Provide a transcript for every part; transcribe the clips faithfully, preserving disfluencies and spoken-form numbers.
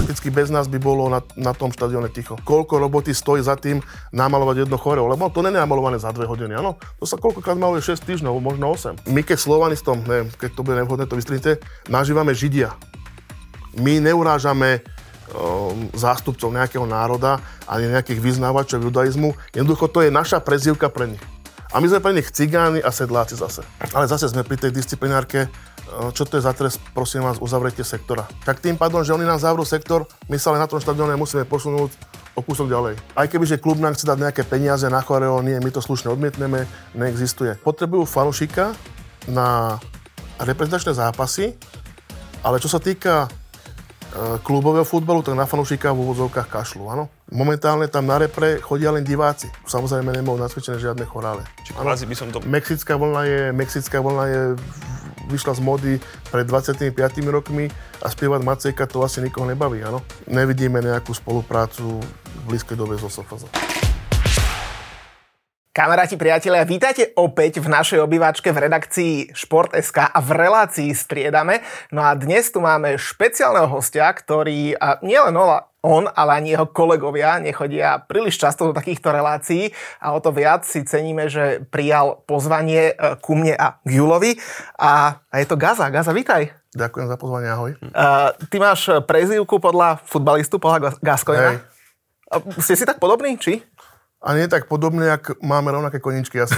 prakticky bez nás by bolo na, na tom štadióne ticho. Koľko roboty stojí za tým namalovať jedno choreo, lebo to nie je namalované za dve hodiny, áno? To sa koľkokrát maluje šesť týždňov, možno osem. My keď Slovanistom, neviem, keď to bude nevhodné, to vystrihnite, nažívame Židia. My neurážame um, zástupcov nejakého národa ani nejakých vyznávačov judaizmu. Jednoducho to je naša prezývka pre nich. A my sme pre nich cigáni a sedláci zase. Ale zase sme pri tej disciplinárke. Čo to je za trest, prosím vás, uzavrite sektora. Tak tým pádom, že oni nám zavrú sektor, my sa len na tom štadióne musíme posunúť o kúsok ďalej. Aj keby, že klub nám chce dať nejaké peniaze na choreo, nie, my to slušne odmietneme, neexistuje. Potrebujú fanúšika na reprezentačné zápasy, ale čo sa týka e, klubového futbalu, tak na fanúšika v úvodzovkách kašľú, áno. Momentálne tam na repre chodia len diváci. Samozrejme nemajú nacvičené žiadne chorále. Či kvázi by som to... Mexická vlna je, mexická vlna je vyšla z mody pred dvadsiatimi piatimi rokmi a spievať Macejka to asi nikoho nebaví, áno. Nevidíme nejakú spoluprácu v blízkej dobe so es ef zet. Kamaráti, priatelia, vítajte opäť v našej obývačke v redakcii Šport bodka es ká a v relácii Striedame. No a dnes tu máme špeciálneho hostia, ktorý a nielen on, ale ani jeho kolegovia nechodia príliš často do takýchto relácií a o to viac si ceníme, že prijal pozvanie ku mne a k Julovi. A, a je to Gaza. Gaza, vítaj. Ďakujem za pozvanie, ahoj. Uh, ty máš prezývku podľa futbalistu, podľa Gascoigna. Ste si tak podobní, či? A nie tak podobne, jak máme rovnaké koníčky asi.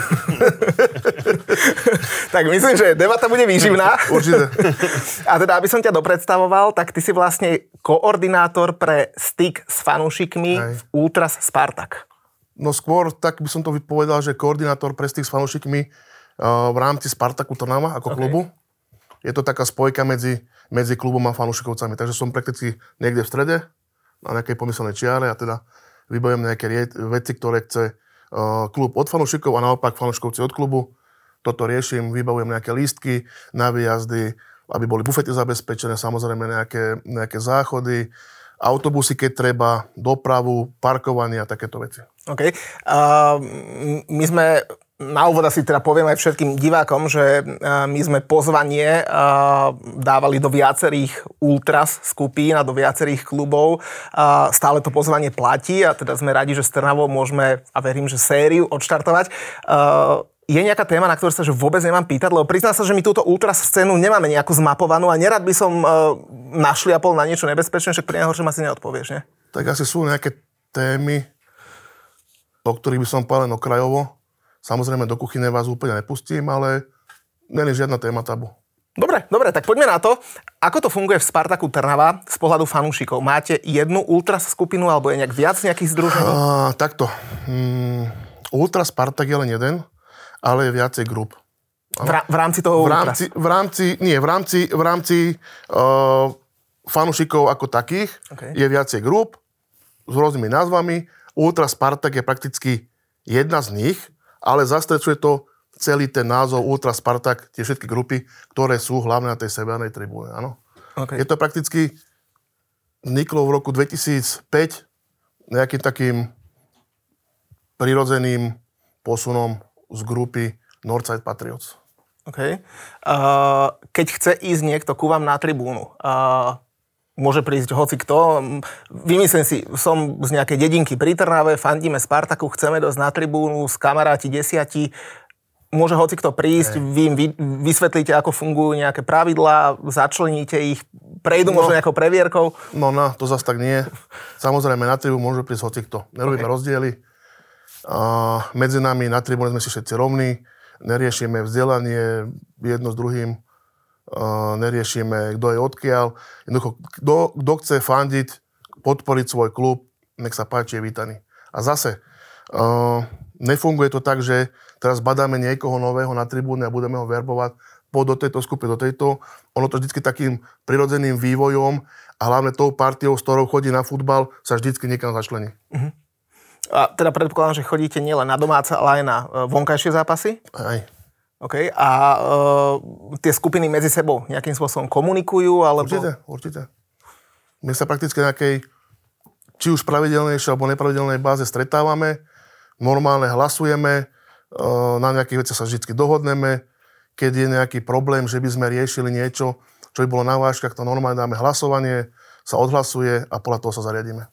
Tak myslím, že debata bude výživná. Určite. A teda, aby som ťa dopredstavoval, tak ty si vlastne koordinátor pre styk s fanúšikmi v Ultras Spartak. No skôr, tak by som to vypovedal, že koordinátor pre styk s fanúšikmi uh, v rámci Spartaku Trnava ako okay. klubu. Je to taká spojka medzi, medzi klubom a fanúšikovcami. Takže som prakticky niekde v strede, na nejakej pomyselnej čiare a teda vybavujem nejaké veci, ktoré chce uh, klub od fanúšikov a naopak fanúšikovci od klubu. Toto riešim, vybavujem nejaké lístky na výjazdy, aby boli bufety zabezpečené, samozrejme nejaké, nejaké záchody, autobusy, keď treba, dopravu, parkovanie a takéto veci. OK. Uh, my sme... Na úvod asi teda poviem aj všetkým divákom, že my sme pozvanie dávali do viacerých ultras skupín a do viacerých klubov. Stále to pozvanie platí a teda sme radi, že s Trnavou môžeme, a verím, že sériu odštartovať. Je nejaká téma, na ktorú sa že vôbec nemám pýtať, lebo priznám sa, že my túto ultras scénu nemáme nejakú zmapovanú a nerad by som našliapol na niečo nebezpečné, však pri najhoršom asi neodpovieš, ne? Tak asi sú nejaké témy, o ktorých by som povedal okrajovo. Samozrejme, do kuchyne vás úplne nepustím, ale nie je žiadna téma tabu. Dobre, dobre, tak poďme na to. Ako to funguje v Spartaku Trnava z pohľadu fanúšikov? Máte jednu ultras skupinu alebo je nejak viac nejakých združení? Uh, takto. Um, Ultras Spartak je len jeden, ale je viacej grup. V, ra- v rámci toho v rámci, v rámci, nie, v rámci, v rámci uh, fanúšikov ako takých okay. je viacej grup s rôznymi názvami. Ultras Spartak je prakticky jedna z nich, ale zastrečuje to celý ten názov Ultras Spartak, tie všetky grupy, ktoré sú hlavne na tej severnej tribúne, áno. Okay. Je to prakticky vzniklo v roku dvetisícpäť nejakým takým prirodzeným posunom z grupy Northside Patriots. OK. Uh, keď chce ísť niekto ku vám na tribúnu, uh, môže prísť hoci kto. Vymyslím si, som z nejakej dedinky pri Trnave, fandíme Spartaku, chceme dosť na tribúnu, s kamaráti desiati. Môže hoci kto prísť, vy im vy, vysvetlíte, ako fungujú nejaké pravidlá, začleníte ich, prejdú no, možno nejakou previerkou. No, no, to zase tak nie. Samozrejme, na tribúnu môže prísť hoci kto. Nerobíme okay. rozdiely. Uh, medzi nami na tribúne sme si všetci rovní, neriešime vzdelanie jedno s druhým. Uh, neriešime, kto je odkiaľ. Jednoducho, kto, kto chce fandiť, podporiť svoj klub, nech sa páči, je vítaný. A zase, uh, nefunguje to tak, že teraz badáme niekoho nového na tribúne a budeme ho verbovať po do tejto skupiny, do tejto. Ono to vždycky takým prirodzeným vývojom a hlavne tou partiou, s ktorou chodí na futbal, sa vždycky niekam začlení. Uh-huh. A teda predpokladám, že chodíte nielen na domáce, ale aj na vonkajšie zápasy? Aj. OK. A uh, tie skupiny medzi sebou nejakým spôsobom komunikujú? Alebo... Určite, určite. My sa prakticky na nejakej, či už pravidelnejšej alebo nepravidelnej báze stretávame, normálne hlasujeme, uh, na nejakých veciach sa vždy dohodneme. Keď je nejaký problém, že by sme riešili niečo, čo by bolo na vážkach, to normálne dáme hlasovanie, sa odhlasuje a podľa toho sa zariadíme.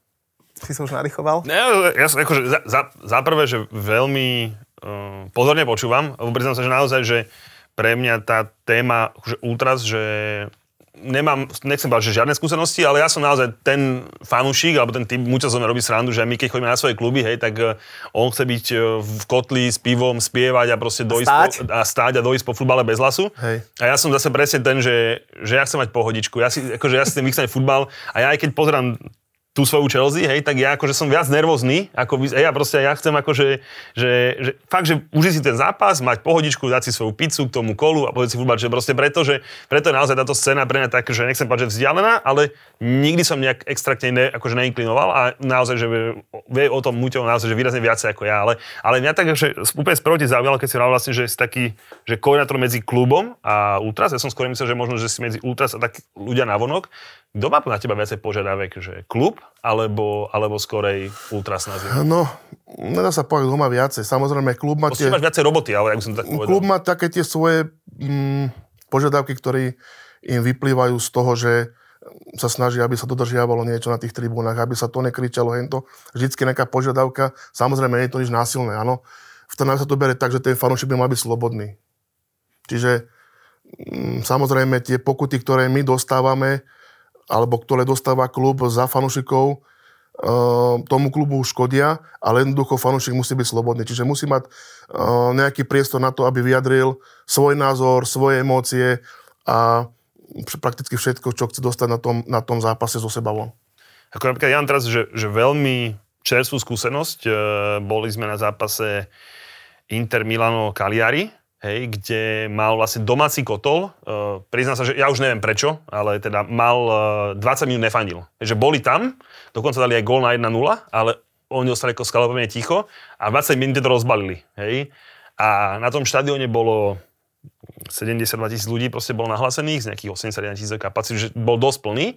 Si sa už nadýchoval? Ja, ja som akože za, za, za prvé, že veľmi uh, pozorne počúvam. Priznám sa, že naozaj, že pre mňa tá téma akože ultras, že nemám, nechcem povedať, že žiadne skúsenosti, ale ja som naozaj ten fanúšik, alebo ten typ, muča zo mňa robí srandu, že my keď chodíme na svoje kluby, hej, tak on chce byť v kotli s pivom, spievať a proste dojsť stáť. Po, a stáť a dojsť po futbale bez hlasu. Hej. A ja som zase presne ten, že, že ja chcem mať pohodičku. Ja si, akože ja si chcem vychcať futbal a ja aj keď pozerám tú svoju Chelsea, hej, tak ja akože som viac nervózny, ako vy, ja proste, ja chcem akože, že, že fakt, že užiť si ten zápas, mať pohodičku, dať si svoju pizzu k tomu kolu a povedať si futbal, že proste preto, že preto je naozaj táto scéna pre mňa tak, že nechcem povedať, že vzdialená, ale nikdy som nejak extraktne ne, akože neinklinoval a naozaj, že vie o tom Muťo naozaj, že výrazne viacej ako ja, ale, ale mňa tak, že úplne sproti zaujalo, keď si hovoril vlastne, že si taký, že koordinátor medzi klubom a ultras, ja som skôr myslel, že možno, že si medzi ultras a tak ľudia navonok. Kto má na teba viacej požiadavek, že klub alebo, alebo skorej ultras nazvime? No, nedá sa povedať, kto má viacej. Samozrejme, klub má tie... Máš viacej roboty, ale ak by som tak povedal. Klub má také tie svoje mm, požiadavky, ktoré im vyplývajú z toho, že sa snaží, aby sa dodržiavalo niečo na tých tribúnach, aby sa to nekričalo hento. Vždycky nejaká požiadavka. Samozrejme, nie je to nič násilné, áno. V Trnave sa to berie tak, že ten fanúšik by mal byť slobodný. Čiže mm, samozrejme, tie pokuty, ktoré my dostávame, alebo ktoré dostáva klub za fanúšikov, tomu klubu škodia, ale jednoducho fanúšik musí byť slobodný. Čiže musí mať nejaký priestor na to, aby vyjadril svoj názor, svoje emócie a prakticky všetko, čo chce dostať na tom, na tom zápase zo seba von. Ako napríklad ja mám teraz, že, že veľmi čerstvú skúsenosť. Boli sme na zápase Inter Milano Cagliari, hej, kde mal vlastne domáci kotol. Uh, priznám sa, že ja už neviem prečo, ale teda mal uh, dvadsať minút nefandil. Takže boli tam, dokonca dali aj gól na jedna nula, ale oni ostali ako skalopevne ticho a dvadsať minút to rozbalili. Hej. A na tom štadióne bolo sedemdesiatdva tisíc ľudí, proste bolo nahlásených, z nejakých osemdesiatjeden tisíc kapacít, že bol dosť plný,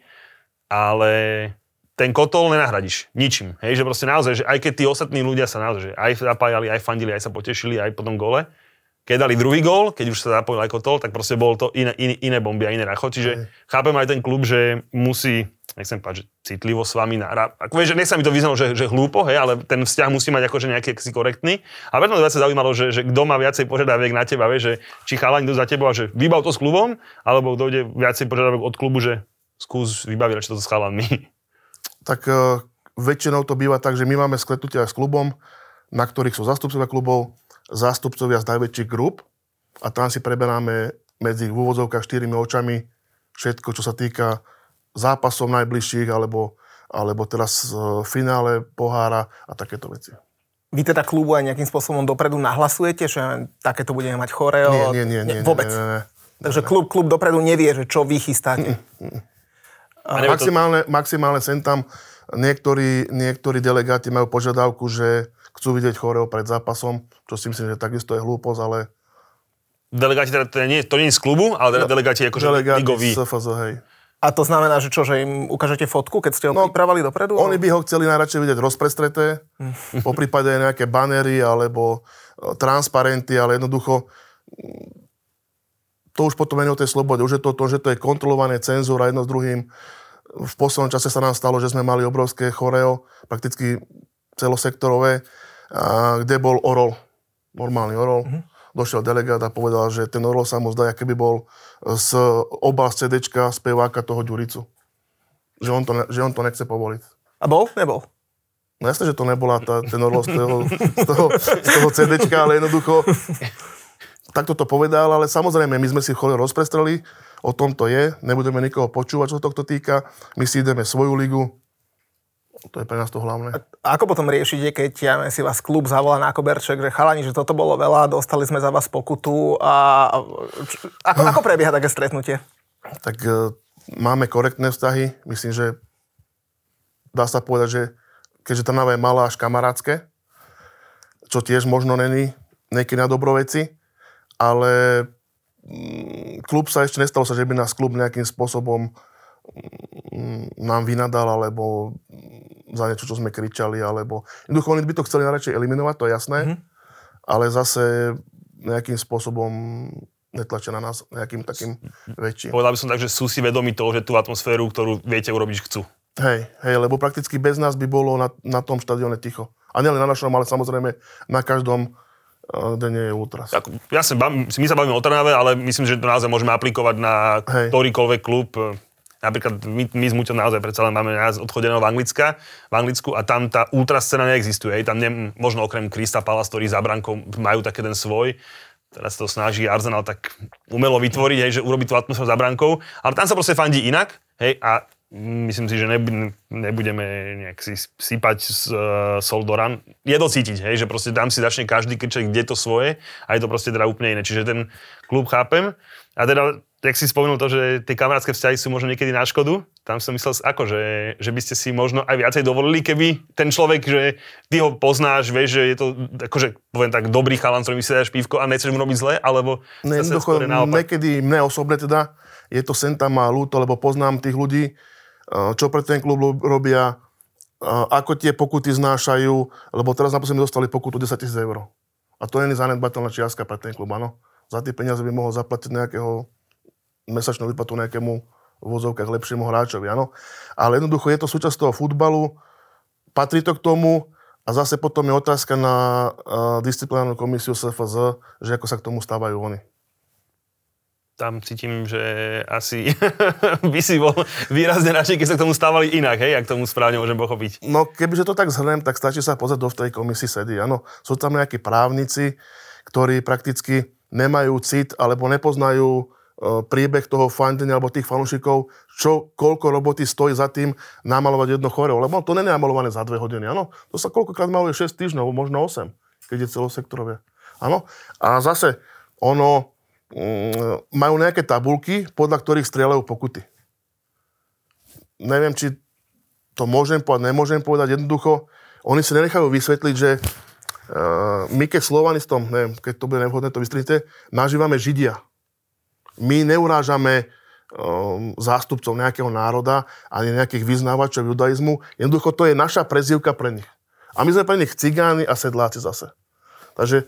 ale ten kotol nenahradíš ničím. Hej, že proste naozaj, že aj keď tí ostatní ľudia sa naozaj, že aj zapájali, aj fandili, aj sa potešili, aj po tom gole, keď dali druhý gól, keď už sa zapojil aj kotol, tak proste bolo to iné, iné, iné bomby a iné racho. Čiže mm. chápem aj ten klub, že musí, nechcem povedať, že citlivo s vami nahrať. Ako vieš, že nech sa mi to vyznalo, že, že hlúpo, hej, ale ten vzťah musí mať akože nejaký si korektný. A preto ma viacej zaujímalo, že, že kto má viacej požiadaviek na teba, vieš, že či chalani idú za tebou a že vybav to s klubom, alebo kto ide viacej požiadaviek od klubu, že skús vybaviť radšej to s chalami. Tak uh, väčšinou to býva tak, že my máme skletnutia s klubom, na ktorých sú zástupcovia klubov, zástupcovia z najväčších grup a tam si preberáme medzi v úvodzovkách štyrmi očami všetko, čo sa týka zápasov najbližších alebo, alebo teraz v finále pohára a takéto veci. Vy teda klubu aj nejakým spôsobom dopredu nahlasujete, že takéto budeme mať choreo? Nie, nie, nie. nie vôbec? Nie, nie, nie. Takže klub, klub dopredu nevie, že čo vy chystáte? Mm, mm. Maximálne, maximálne sem tam niektorí, niektorí delegáti majú požiadavku, že chcú vidieť choreo pred zápasom, čo si myslím, že takisto je hlúposť, ale... Delegáti teda, to nie, to nie je z klubu, ale teda delegáti akože ligoví. Delegáti z ef es, hej. A to znamená, že čo, že im ukážete fotku, keď ste ho no, pripravali dopredu? Oni by ho chceli najradšej vidieť rozprestreté, mm. po prípade nejaké banery alebo transparenty, ale jednoducho to už potom nie o tej slobode. Už je to to, že to je kontrolované cenzúra jedno s druhým. V poslednom čase sa nám stalo, že sme mali obrovské choreo, prakticky celosektorové, a kde bol orol, normálny orol. Mm-hmm. Došiel delegát a povedal, že ten orol sa mu zdá, keby bol z obal z cédéčka speváka toho Ďuricu. Že on to, ne, že on to nechce povoliť. A bol? Nebol? No jasne, že to nebola tá, ten orol z toho, z toho, z toho cédéčka, ale jednoducho takto to povedal, ale samozrejme, my sme si choreo rozprestreli, o tom to je, nebudeme nikoho počúvať, čo sa tohto týka, my si ideme svoju ligu. To je pre nás to hlavné. A ako potom riešite, keď ja si vás klub zavolá na koberček, že chalani, že toto bolo veľa, dostali sme za vás pokutu a ako, ako prebieha také stretnutie? Tak e, máme korektné vzťahy. Myslím, že dá sa povedať, že keďže Trnava je malá až kamarátske, čo tiež možno není niekedy na dobroveci, ale mm, klub sa ešte nestalo sa, že by nás klub nejakým spôsobom nám vynadal, alebo za niečo, čo sme kričali, alebo... Jednoducho, oni by to chceli najradšej eliminovať, to je jasné, mm-hmm. ale zase nejakým spôsobom netlačia na nás nejakým takým väčším. Povedal by som tak, že sú si vedomi toho, že tú atmosféru, ktorú viete urobiť, chcú. Hej, hej, lebo prakticky bez nás by bolo na, na tom štadióne ticho. A nielen na našom, ale samozrejme na každom, kde nie je ultras. Tak, jasne, my sa bavíme o Trnave, ale myslím, že to naozaj môžeme aplikovať na hej. ktorýkoľvek klub. Napríklad my, my s Muťom naozaj predsa len máme nás odchodeného v, Anglicka, v Anglicku a tam tá ultra scéna neexistuje. Hej. Tam ne, možno okrem Crystal Palace, ktorí za brankou majú taký ten svoj. Teraz to snaží Arsenal tak umelo vytvoriť, hej, že urobiť tú atmosféru za brankou. Ale tam sa proste fandí inak. Hej, a myslím si, že nebudeme nejak si sypať s, uh, sol do ran. Je to cítiť, hej, že proste tam si začne každý kričať, kde je to svoje a je to proste teda úplne iné. Čiže ten klub chápem. A teda, jak si spomenul to, že tie kamarátske vzťahy sú možno niekedy na škodu, tam som myslel, ako, že, že by ste si možno aj viacej dovolili, keby ten človek, že ty ho poznáš, vieš, že je to, akože poviem tak, dobrý chalan, ktorým si dáš pívko a nechceš mu robiť zle, alebo ne, sa skôr naopak. Niekedy mne osobne teda je to sem tam a ľúto, lebo poznám tých ľudí, čo pre ten klub robia, ako tie pokuty znášajú, lebo teraz naposledy dostali pokutu desaťtisíc eur. A to je zanedbateľná čiastka pre ten klub, áno. Za tie peniaze by mohol zaplatiť nejakého mesačnú výplatu nejakému v vozovkách lepšiemu hráčovi, áno. Ale jednoducho je to súčasť toho futbalu, patrí to k tomu a zase potom je otázka na uh, disciplinárnu komisiu es ef zet, že ako sa k tomu stávajú oni. Tam cítim, že asi by si bol výrazne radšej, keď sa k tomu stávali inak, hej, ak tomu správne môžem pochopiť. No, kebyže to tak zhrnem, tak stačí sa pozrieť, kto v tej komisii sedí, áno. Sú tam nejakí právnici, ktorí prakticky nemajú cit, alebo nepoznajú priebeh toho fandenia alebo tých fanúšikov, čo, koľko roboty stojí za tým namalovať jedno choreo. Lebo to nie je namalované za dve hodiny, áno. To sa koľkokrát maluje šesť týždňov, možno osem, keď je celosektorové. Áno. A zase, ono, mm, majú nejaké tabulky, podľa ktorých strieľajú pokuty. Neviem, či to môžem povedať, nemôžem povedať. Jednoducho, oni si nenechajú vysvetliť, že uh, my keď slovanistom, neviem, keď to bude nevhodné, to vystrihnite, nažívame Židia. My neurážame um, zástupcov nejakého národa ani nejakých vyznávačov judaizmu. Jednoducho to je naša prezývka pre nich. A my sme pre nich cigáni a sedláci zase. Takže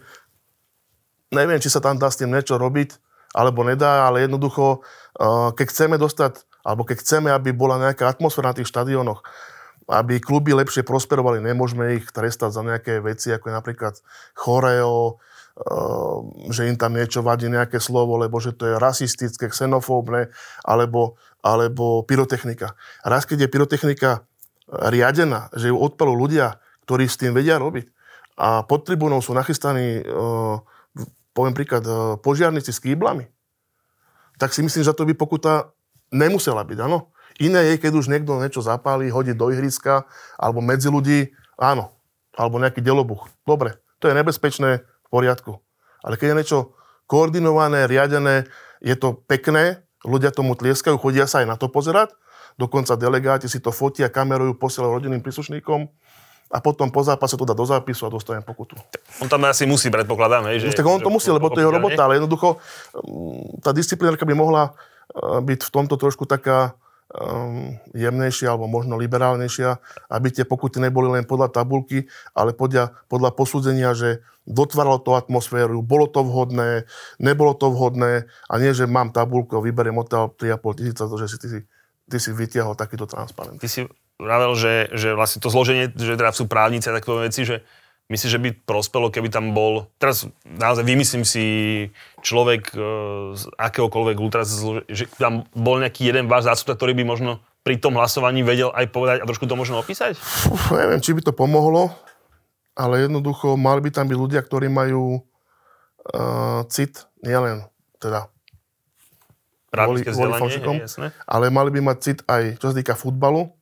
neviem, či sa tam dá s tým niečo robiť, alebo nedá, ale jednoducho, uh, keď chceme dostať, alebo keď chceme, aby bola nejaká atmosféra na tých štadiónoch, aby kluby lepšie prosperovali, nemôžeme ich trestať za nejaké veci, ako je napríklad choreo, Uh, že im tam niečo vadí, nejaké slovo, lebo že to je rasistické, xenofóbne, alebo, alebo pyrotechnika. Raz, keď je pyrotechnika riadená, že ju odpalú ľudia, ktorí s tým vedia robiť a pod tribúnou sú nachystaní, uh, poviem príklad, uh, požiarníci s kýblami, tak si myslím, že to by pokuta nemusela byť, áno. Iné je, keď už niekto niečo zapálí, hodí do ihriska, alebo medzi ľudí, áno, alebo nejaký delobuch. Dobre, to je nebezpečné, v poriadku. Ale keď je niečo koordinované, riadené, je to pekné, ľudia tomu tlieskajú, chodia sa aj na to pozerať, dokonca delegáti si to fotia, kamerujú, posielajú rodinným príslušníkom a potom po zápase to dá do zápisu a dostane pokutu. On tam asi musí, predpokladám, hej? Že, no, tak on to musí, lebo to je jeho robota, ale jednoducho tá disciplinárka by mohla byť v tomto trošku taká um, jemnejšia alebo možno liberálnejšia, aby tie pokuty neboli len podľa tabulky, ale podľa, podľa posúdenia, že dotváralo to atmosféru, bolo to vhodné, nebolo to vhodné a nie, že mám tabulku a vyberiem odtiaľ tri a pol tisíca, že si ty, si ty si vytiahol takýto transparent. Ty si vravel, že, že vlastne to zloženie, že teda sú právnici a takové veci, že myslíš, že by prospelo, keby tam bol, teraz naozaj vymyslím si človek z akéhokoľvek ultras, že tam bol nejaký jeden váš zástupca, ktorý by možno pri tom hlasovaní vedel aj povedať a trošku to možno opísať? Uf, neviem, či by to pomohlo, ale jednoducho mali by tam byť ľudia, ktorí majú uh, cit, nielen teda kvôli, kvôli fanšikom, ale mali by mať cit aj, čo sa týka futbalu,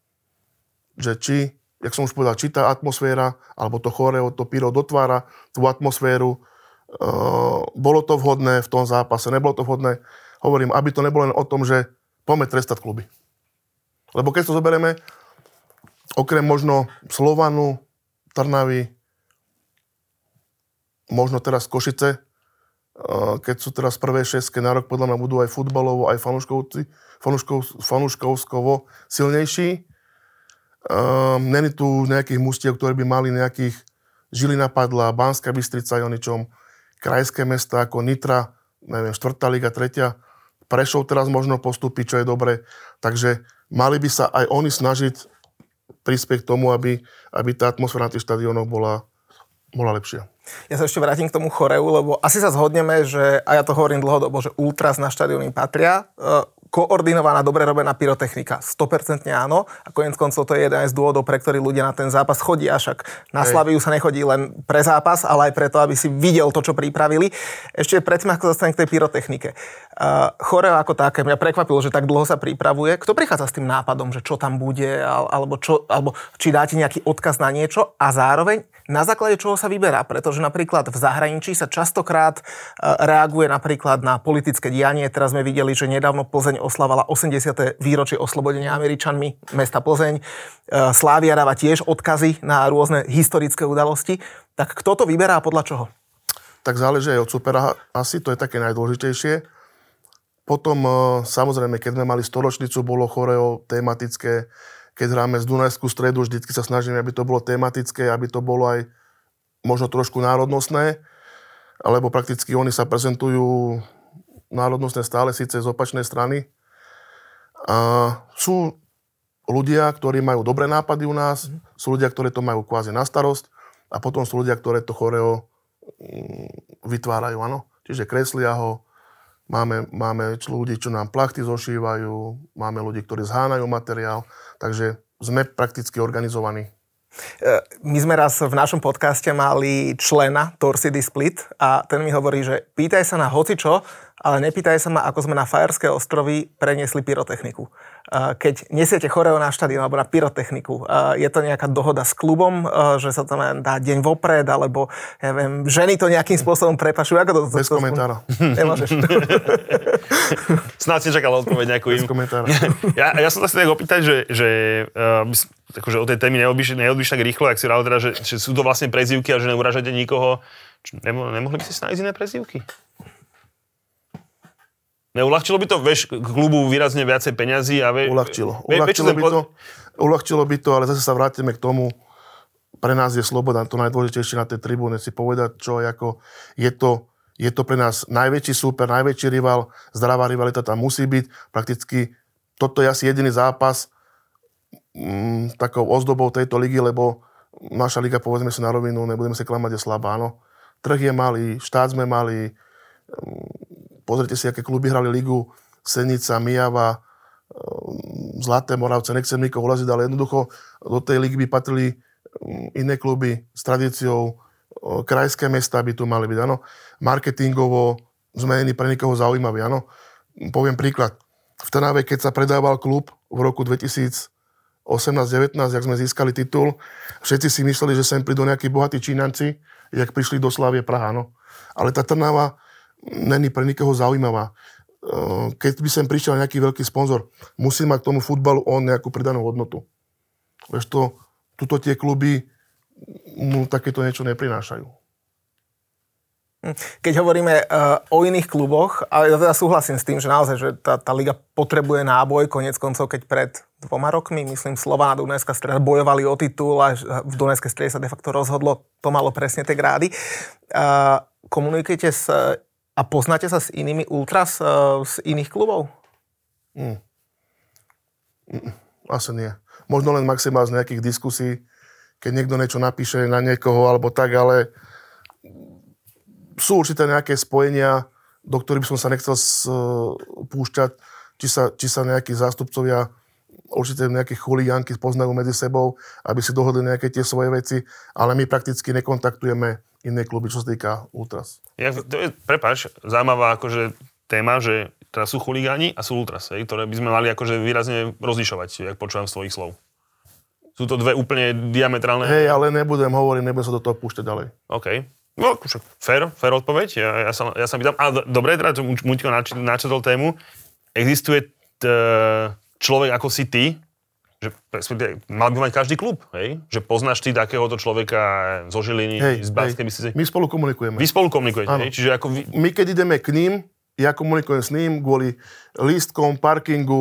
že či, jak som už povedal, či tá atmosféra, alebo to choreo, to pyro dotvára tú atmosféru, uh, bolo to vhodné v tom zápase, nebolo to vhodné, hovorím, aby to nebolo len o tom, že poďme trestať kluby. Lebo keď to zoberieme, okrem možno Slovanu, Trnavy, možno teraz Košice, keď sú teraz prvé šestke na rok, podľa mňa budú aj futbalovo, aj fanúškovskovo silnejší. Um, Není tu nejakých mustiev, ktorí by mali nejakých Žilina Padla, Banská Bystrica, o ničom. Krajské mesta ako Nitra neviem, štvrtá liga, tretia. Prešov teraz možno postúpiť, čo je dobre. Takže mali by sa aj oni snažiť prispieť k tomu, aby, aby tá atmosféra na tých štadiónoch bola, bola lepšia. Ja sa ešte vrátim k tomu choreu, lebo asi sa zhodneme, že, a ja to hovorím dlhodobo, že ultras na štadióny patria. Koordinovaná, dobre robená pyrotechnika. sto percent áno. A koniec koncov to je jeden z dôvodov, pre ktorý ľudia na ten zápas chodia. Však na Slaviu sa nechodí len pre zápas, ale aj preto, aby si videl to, čo pripravili. Ešte predtým, ako zostane k tej pyrotechnike. Uh, choreo ako také, mňa prekvapilo, že tak dlho sa pripravuje. Kto prichádza s tým nápadom, že čo tam bude, alebo, čo, alebo či dáte nejaký odkaz na niečo a zároveň na základe čoho sa vyberá, pretože napríklad v zahraničí sa častokrát reaguje napríklad na politické dianie. Teraz sme videli, že nedávno Plzeň oslavala osemdesiate výročie oslobodenia Američanmi mesta Plzeň. Slavia dáva tiež odkazy na rôzne historické udalosti. Tak kto to vyberá a podľa čoho? Tak záleží aj od supera asi, to je také najdôležitejšie. Potom samozrejme, keď sme mali storočnicu, bolo choreo tematické. Keď hráme z Dunajskú Stredu, vždycky sa snažíme, aby to bolo tematické, aby to bolo aj možno trošku národnostné, lebo prakticky oni sa prezentujú národnostné stále, síce z opačnej strany. A sú ľudia, ktorí majú dobré nápady u nás, sú ľudia, ktorí to majú kvázi na starosť a potom sú ľudia, ktorí to choreo vytvárajú, áno. Čiže kreslia ho, máme, máme ľudí, čo nám plachty zošívajú, máme ľudí, ktorí zhánajú materiál, takže sme prakticky organizovaní. My sme raz v našom podcaste mali člena Torcida Split a ten mi hovorí, že pýtaj sa na hocičo, ale nepýtaj sa ma, ako sme na Fajerské ostrovy preniesli pyrotechniku. Keď nesiete choreo na štadión alebo na pyrotechniku, je to nejaká dohoda s klubom, že sa tam dá deň vopred, alebo ja viem, ženy to nejakým spôsobom prepašujú? Ako to, Bez to, komentára. Nemôžeš. Snáď si čakal odpoveď nejakú inú. Bez komentára. Ja, ja som sa tak opýtať, že, že uh, akože o tej témy neodbíš, neodbíš tak rýchlo, ak si rád teda, že, že sú to vlastne prezývky a že neuražate nikoho. Nemo, nemohli by si si nájsť iné prezývky? Neulahčilo by to, vieš, klubu výrazne viacej peňazí a vie, Uľahčilo. Vie, Uľahčilo, by to, uľahčilo by to, ale zase sa vrátime k tomu, pre nás je sloboda, to najdôležitejšie na tej tribúne, si povedať, čo ako je to, je to pre nás najväčší súper, najväčší rival, zdravá rivalita tam musí byť. Prakticky toto je asi jediný zápas m, takou ozdobou tejto ligy, lebo naša liga, povedzme si na rovinu, nebudeme sa klamať, je slabá, áno. Trh je malý, štát sme mali, pozrite si, aké kluby hrali ligu, Senica, Mijava, Zlaté Moravce, nechcem nikoho ulaziť, ale jednoducho do tej ligy by patrili iné kluby s tradíciou, krajské mesta by tu mali byť, áno. Marketingovo sme nie pre nikoho zaujímaví, áno. Poviem príklad. V Trnave, keď sa predával klub v roku dvetisícosemnásť devätnásť, jak sme získali titul, všetci si mysleli, že sem prídu nejakí bohatí Čínanci, jak prišli do Slavie Praha, áno. Ale tá Trnava není pre nikoho zaujímavá. Keď by sem prišiel nejaký veľký sponzor, musí mať k tomu futbalu on nejakú pridanú hodnotu. Vieš to, tuto tie kluby mu takéto niečo neprinášajú. Keď hovoríme uh, o iných kluboch, ale ja teda súhlasím s tým, že naozaj, že tá, tá liga potrebuje náboj, konec koncov, keď pred dvoma rokmi, myslím, Slovan a Dunajská Streda bojovali o titul a v Dunajskej Strede sa de facto rozhodlo, to malo presne tie grády. Uh, komunikujete s a poznáte sa s inými ultras uh, z iných klubov? Mm. Mm, asi nie. Možno len maximálne z nejakých diskusí, keď niekto niečo napíše na niekoho alebo tak, ale sú určite nejaké spojenia, do ktorých by som sa nechcel uh, púšťať, či sa, či sa nejakí zástupcovia, určite nejaké chuligánky poznajú medzi sebou, aby si dohodli nejaké tie svoje veci, ale my prakticky nekontaktujeme iné kluby, čo sa týka ultras. Ja, to je, prepáč, zaujímavá akože téma, že teraz sú chuligáni a sú ultras, hej, ktoré by sme mali akože výrazne rozlišovať, jak počúvam z tvojich slov. Sú to dve úplne diametrálne... Hej, ale nebudem hovoriť, nebudem sa do toho púšťať ďalej. OK. No, však fair, fair odpoveď. Ja, ja, sa, ja sa pýtam, ale dobre, teda Muťko načetol tému. Existuje t, človek ako si ty, že mal by mať každý klub, hej? Že poznáš ty takéhoto človeka zo Žiliny, hej, z Banskej Bystrice. My spolu komunikujeme. Vy spolu komunikujete, hej? Čiže ako vy... My keď ideme k ním, ja komunikujem s ním kvôli lístkom, parkingu,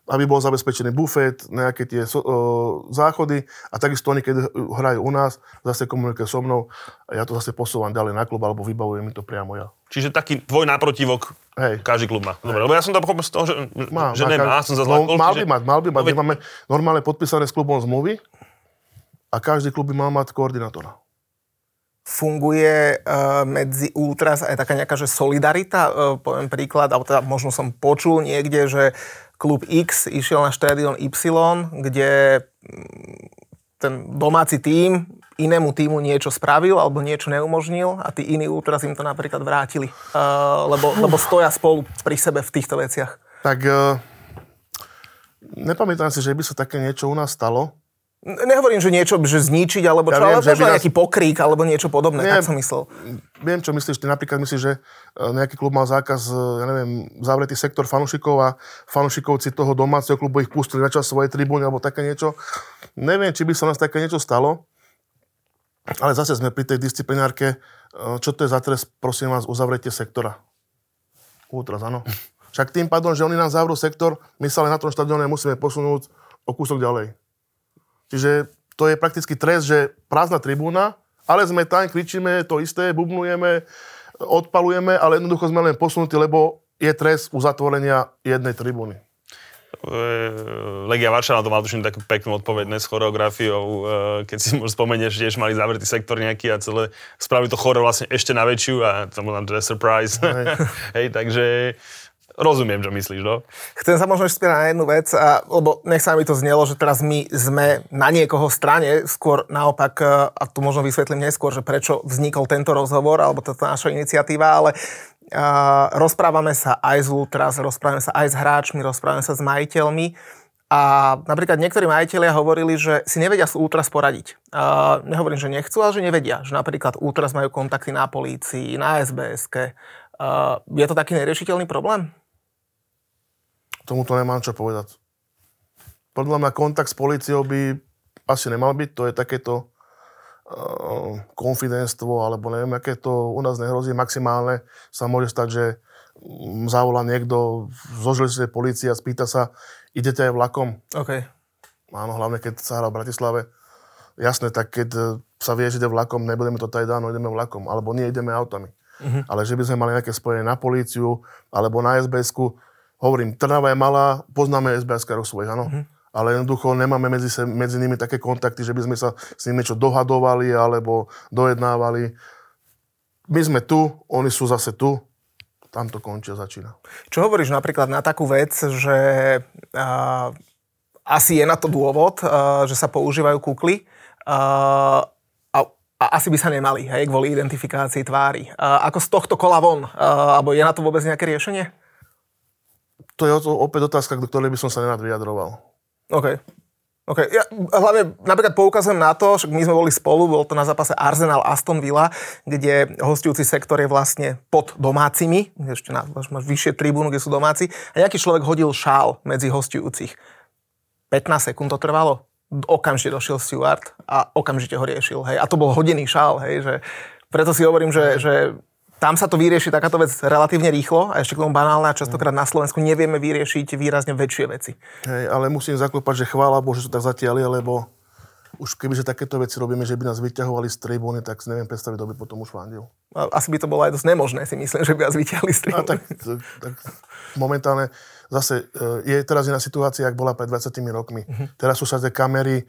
aby bol zabezpečený bufet, nejaké tie so, o, záchody a takisto oni, keď hrajú u nás, zase komunikujú so mnou a ja to zase posúvam ďalej na klub alebo vybavujem mi to priamo ja. Čiže taký tvoj náprotivok Hej. každý klub má. Dobre, lebo ja som to pochopil z toho, že, má, že má, nemá, každý, som zazlal no, mal by že... mať, mal by mať. No, máme normálne podpísané s klubom zmluvy a každý klub by mal mať koordinátora. Funguje uh, medzi Ultras aj taká nejaká že solidarita? Uh, poviem príklad, alebo teda možno som počul niekde, že klub X išiel na štadión Y, kde ten domáci tím inému tímu niečo spravil alebo niečo neumožnil a tí iní Ultras im to napríklad vrátili. Uh, lebo, lebo stoja spolu pri sebe v týchto veciach. Tak uh, nepamätám si, že by sa také niečo u nás stalo. Nehovorím, že niečo, že zničiť, alebo čo, ja viem, ale možno nás... nejaký pokrík, alebo niečo podobné, Nie, tak som myslel. Viem, čo myslíš. Ty napríklad myslíš, že nejaký klub mal zákaz, ja neviem, zavretý sektor fanúšikov a fanúšikovci toho domáceho klubu ich pustili na čas svoje tribúny, alebo také niečo. Neviem, či by sa nás také niečo stalo, ale zase sme pri tej disciplinárke. Čo to je za trest, prosím vás, uzavretie sektora? Ultras, áno. Však tým pádom, že oni nám zavrú sektor, my sa ale na tom štadióne musíme posunúť o kúsok ďalej. Čiže to je prakticky trest, že prázdna tribúna, ale sme tam, kričíme to isté, bubnujeme, odpalujeme, ale jednoducho sme len posunutí, lebo je trest uzatvorenia jednej tribúny. Legia Varšava to mal tuším takú peknú odpoveď s choreografiou, keď si možno spomenieš, tiež mali zavretý sektor nejaký a celé spravili to choreo vlastne ešte na väčšiu a tam bol tam teda surprise. Hej. Hej, takže rozumiem, čo myslíš, no? Chcem sa možno ešte spýtať na jednu vec, a, lebo nech sa mi to znelo, že teraz my sme na niekoho strane, skôr naopak, a tu možno vysvetlím neskôr, že prečo vznikol tento rozhovor, alebo táto naša iniciatíva, ale a, rozprávame sa aj z Ultras, rozprávame sa aj s hráčmi, rozprávame sa s majiteľmi a napríklad niektorí majiteľia hovorili, že si nevedia s Ultras poradiť. A, nehovorím, že nechcú, ale že nevedia, že napríklad Ultras majú kontakty na polícii, na es bé eske. A, je to taký neriešiteľný problém? Tomuto nemám čo povedať. Podľa mňa kontakt s políciou by asi nemal byť. To je takéto uh, konfidenstvo, alebo neviem, aké to u nás nehrozí. Maximálne sa môže stať, že zavolá niekto zo železničnej polície a spýta sa, idete aj vlakom? OK. Áno, hlavne keď sa hrá v Bratislave. Jasné, tak keď sa vie, že ide vlakom, nebudeme to tady dáno, ideme vlakom. Alebo nie, ideme autami. Uh-huh. Ale že by sme mali nejaké spojenie na políciu, alebo na es bé esku. Hovorím, Trnava je malá, poznáme es bé eskárov svojich, áno. Mm-hmm. Ale jednoducho nemáme medzi, se, medzi nimi také kontakty, že by sme sa s nimi niečo dohadovali alebo dojednávali. My sme tu, oni sú zase tu, tam to končí a začína. Čo hovoríš napríklad na takú vec, že uh, asi je na to dôvod, uh, že sa používajú kukly uh, a, a asi by sa nemali, hej, kvôli identifikácii tvári. Uh, ako z tohto kola von? Uh, alebo je na to vôbec nejaké riešenie? To je opäť otázka, do ktorej by som sa nerad vyjadroval. OK. OK. Ja hlavne napríklad poukazujem na to, že my sme boli spolu, bol to na zápase Arsenal Aston Villa, kde hostujúci sektor je vlastne pod domácimi, ešte na, máš vyššie tribúnu, kde sú domáci, a nejaký človek hodil šál medzi hostujúcich. pätnásť sekúnd to trvalo. Okamžite došiel steward a okamžite ho riešil. Hej. A to bol hodený šál. Hej, že preto si hovorím, že, že tam sa to vyrieši takáto vec relatívne rýchlo a ešte k tomu banálne a častokrát na Slovensku nevieme vyriešiť výrazne väčšie veci. Hej, ale musím zaklopať, že chvála Bohu, že to tak zatiaľ je, lebo už kebyže takéto veci robíme, že by nás vyťahovali z tribúny, tak si neviem predstaviť, kto by potom už fandil. Asi by to bolo aj dosť nemožné, si myslím, že by nás vyťahli z tribúny. Tak, tak momentálne zase je teraz iná situácia, ako bola pred dvadsiatimi rokmi. Uh-huh. Teraz sú sa tie kamery,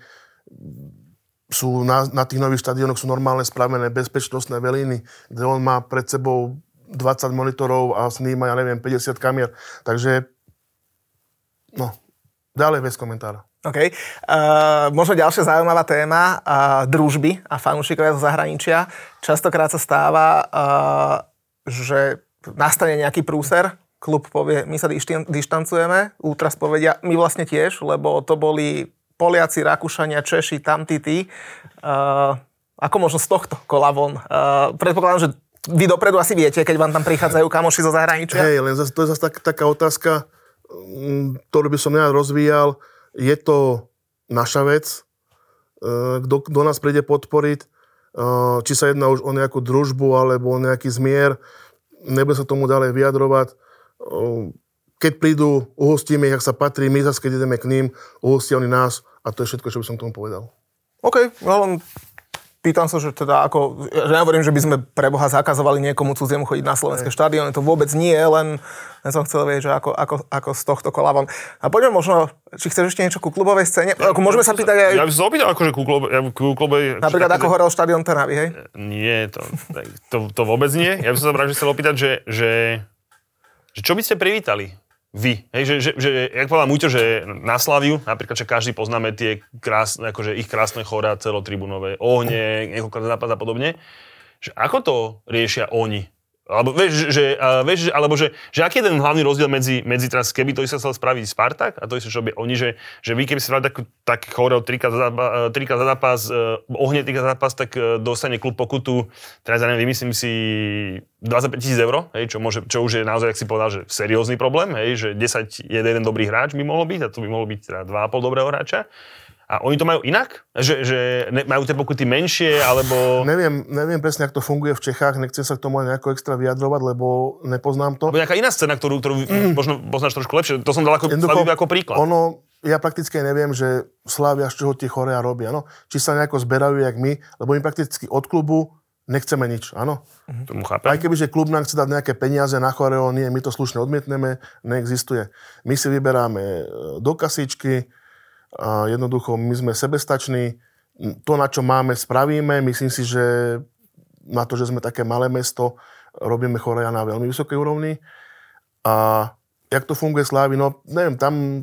sú na, na tých nových štadiónoch sú normálne spravené bezpečnostné veliny, kde on má pred sebou dvadsať monitorov a sníma, ja neviem, päťdesiat kamier. Takže, no, ďalej bez komentára. OK. Uh, možno ďalšia zaujímavá téma, uh, družby a fanúšikovia zo zahraničia. Častokrát sa stáva, uh, že nastane nejaký prúser, klub povie, my sa dištancujeme, Ultras povedia, my vlastne tiež, lebo to boli Poliaci, Rakúšania, Češi, tamtí tí. Uh, ako možno z tohto kola von? Uh, predpokladám, že vy dopredu asi viete, keď vám tam prichádzajú kamoši zo zahraničia. Hej, len zase, to je zase tak, taká otázka, ktorú by som ja rozvíjal. Je to naša vec, uh, kto, kto nás príde podporiť, uh, či sa jedná už o nejakú družbu alebo o nejaký zmier. Nebudem sa tomu ďalej vyjadrovať. Uh, keď prídu, uhostíme, jak sa patrí, my zase, keď ideme k ním, uhostia oni nás a to je všetko, čo by som k tomu povedal. OK, no len pýtam sa, že teda ako, že nehovorím, že by sme pre Boha zakazovali niekomu cudziemu chodiť na slovenské štadióny, to vôbec nie, len, len som chcel vedieť, že ako, ako, ako z tohto kola von. A poďme možno, či chceš ešte niečo ku klubovej scéne? Ako môžeme sa pýtať aj... Ja by som sa opýtal, akože ku, klub, ku klubovej... Napríklad ako horel štadión Trnavy, hej? Nie, to, to, to vôbec nie. Ja by som sa práve chcel opýtať, že, že, že čo by ste privítali? Vy. Hej, že, že, že, jak povedal Muťo, že na Slaviu, napríklad, že každý poznáme tie krásne, akože ich krásne chorá celotribunové ohne, niekoľko zápas a podobne. Že ako to riešia oni? Alebo vieš, že, a, vieš, alebo že, že aký je ten hlavný rozdiel medzi, medzi teraz, keby to sa chcel spraviť Spartak a to isté, čo by oni, že, že vy keby si spravili takú, tak choreo trikrát za, trikrát za zápas, ohne trikrát za zápas, tak dostane klub pokutu, teraz ja neviem, vymyslím si dvadsaťpäť tisíc eur, hej, čo, môže, čo už je naozaj, ak si povedal, že seriózny problém, hej, že desať je jeden dobrý hráč by mohol byť a to by mohol byť teda dva a pol dobrého hráča. A oni to majú inak? Že, že ne, majú tie pokuty menšie, alebo... Neviem, neviem presne, ako to funguje v Čechách, nechcem sa k tomu aj nejako extra vyjadrovať, lebo nepoznám to. Alebo nejaká iná scéna, ktorú, ktorú mm. možno poznáš trošku lepšie. To som dal ako, Slaviu ako príklad. Ono, ja prakticky neviem, že Slavia z čoho tie chorea robia, áno. Či sa nejako zberajú, jak my, lebo my prakticky od klubu nechceme nič, áno. Tomu chápem. Aj keby, že klub nám chce dať nejaké peniaze na choreo, nie, my to slušne odmietneme, neexistuje. My si vyberáme do kasičky, a jednoducho my sme sebestační, to, na čo máme, spravíme. Myslím si, že na to, že sme také malé mesto, robíme chorea na veľmi vysokej úrovni. A jak to funguje Slávy, no neviem, tam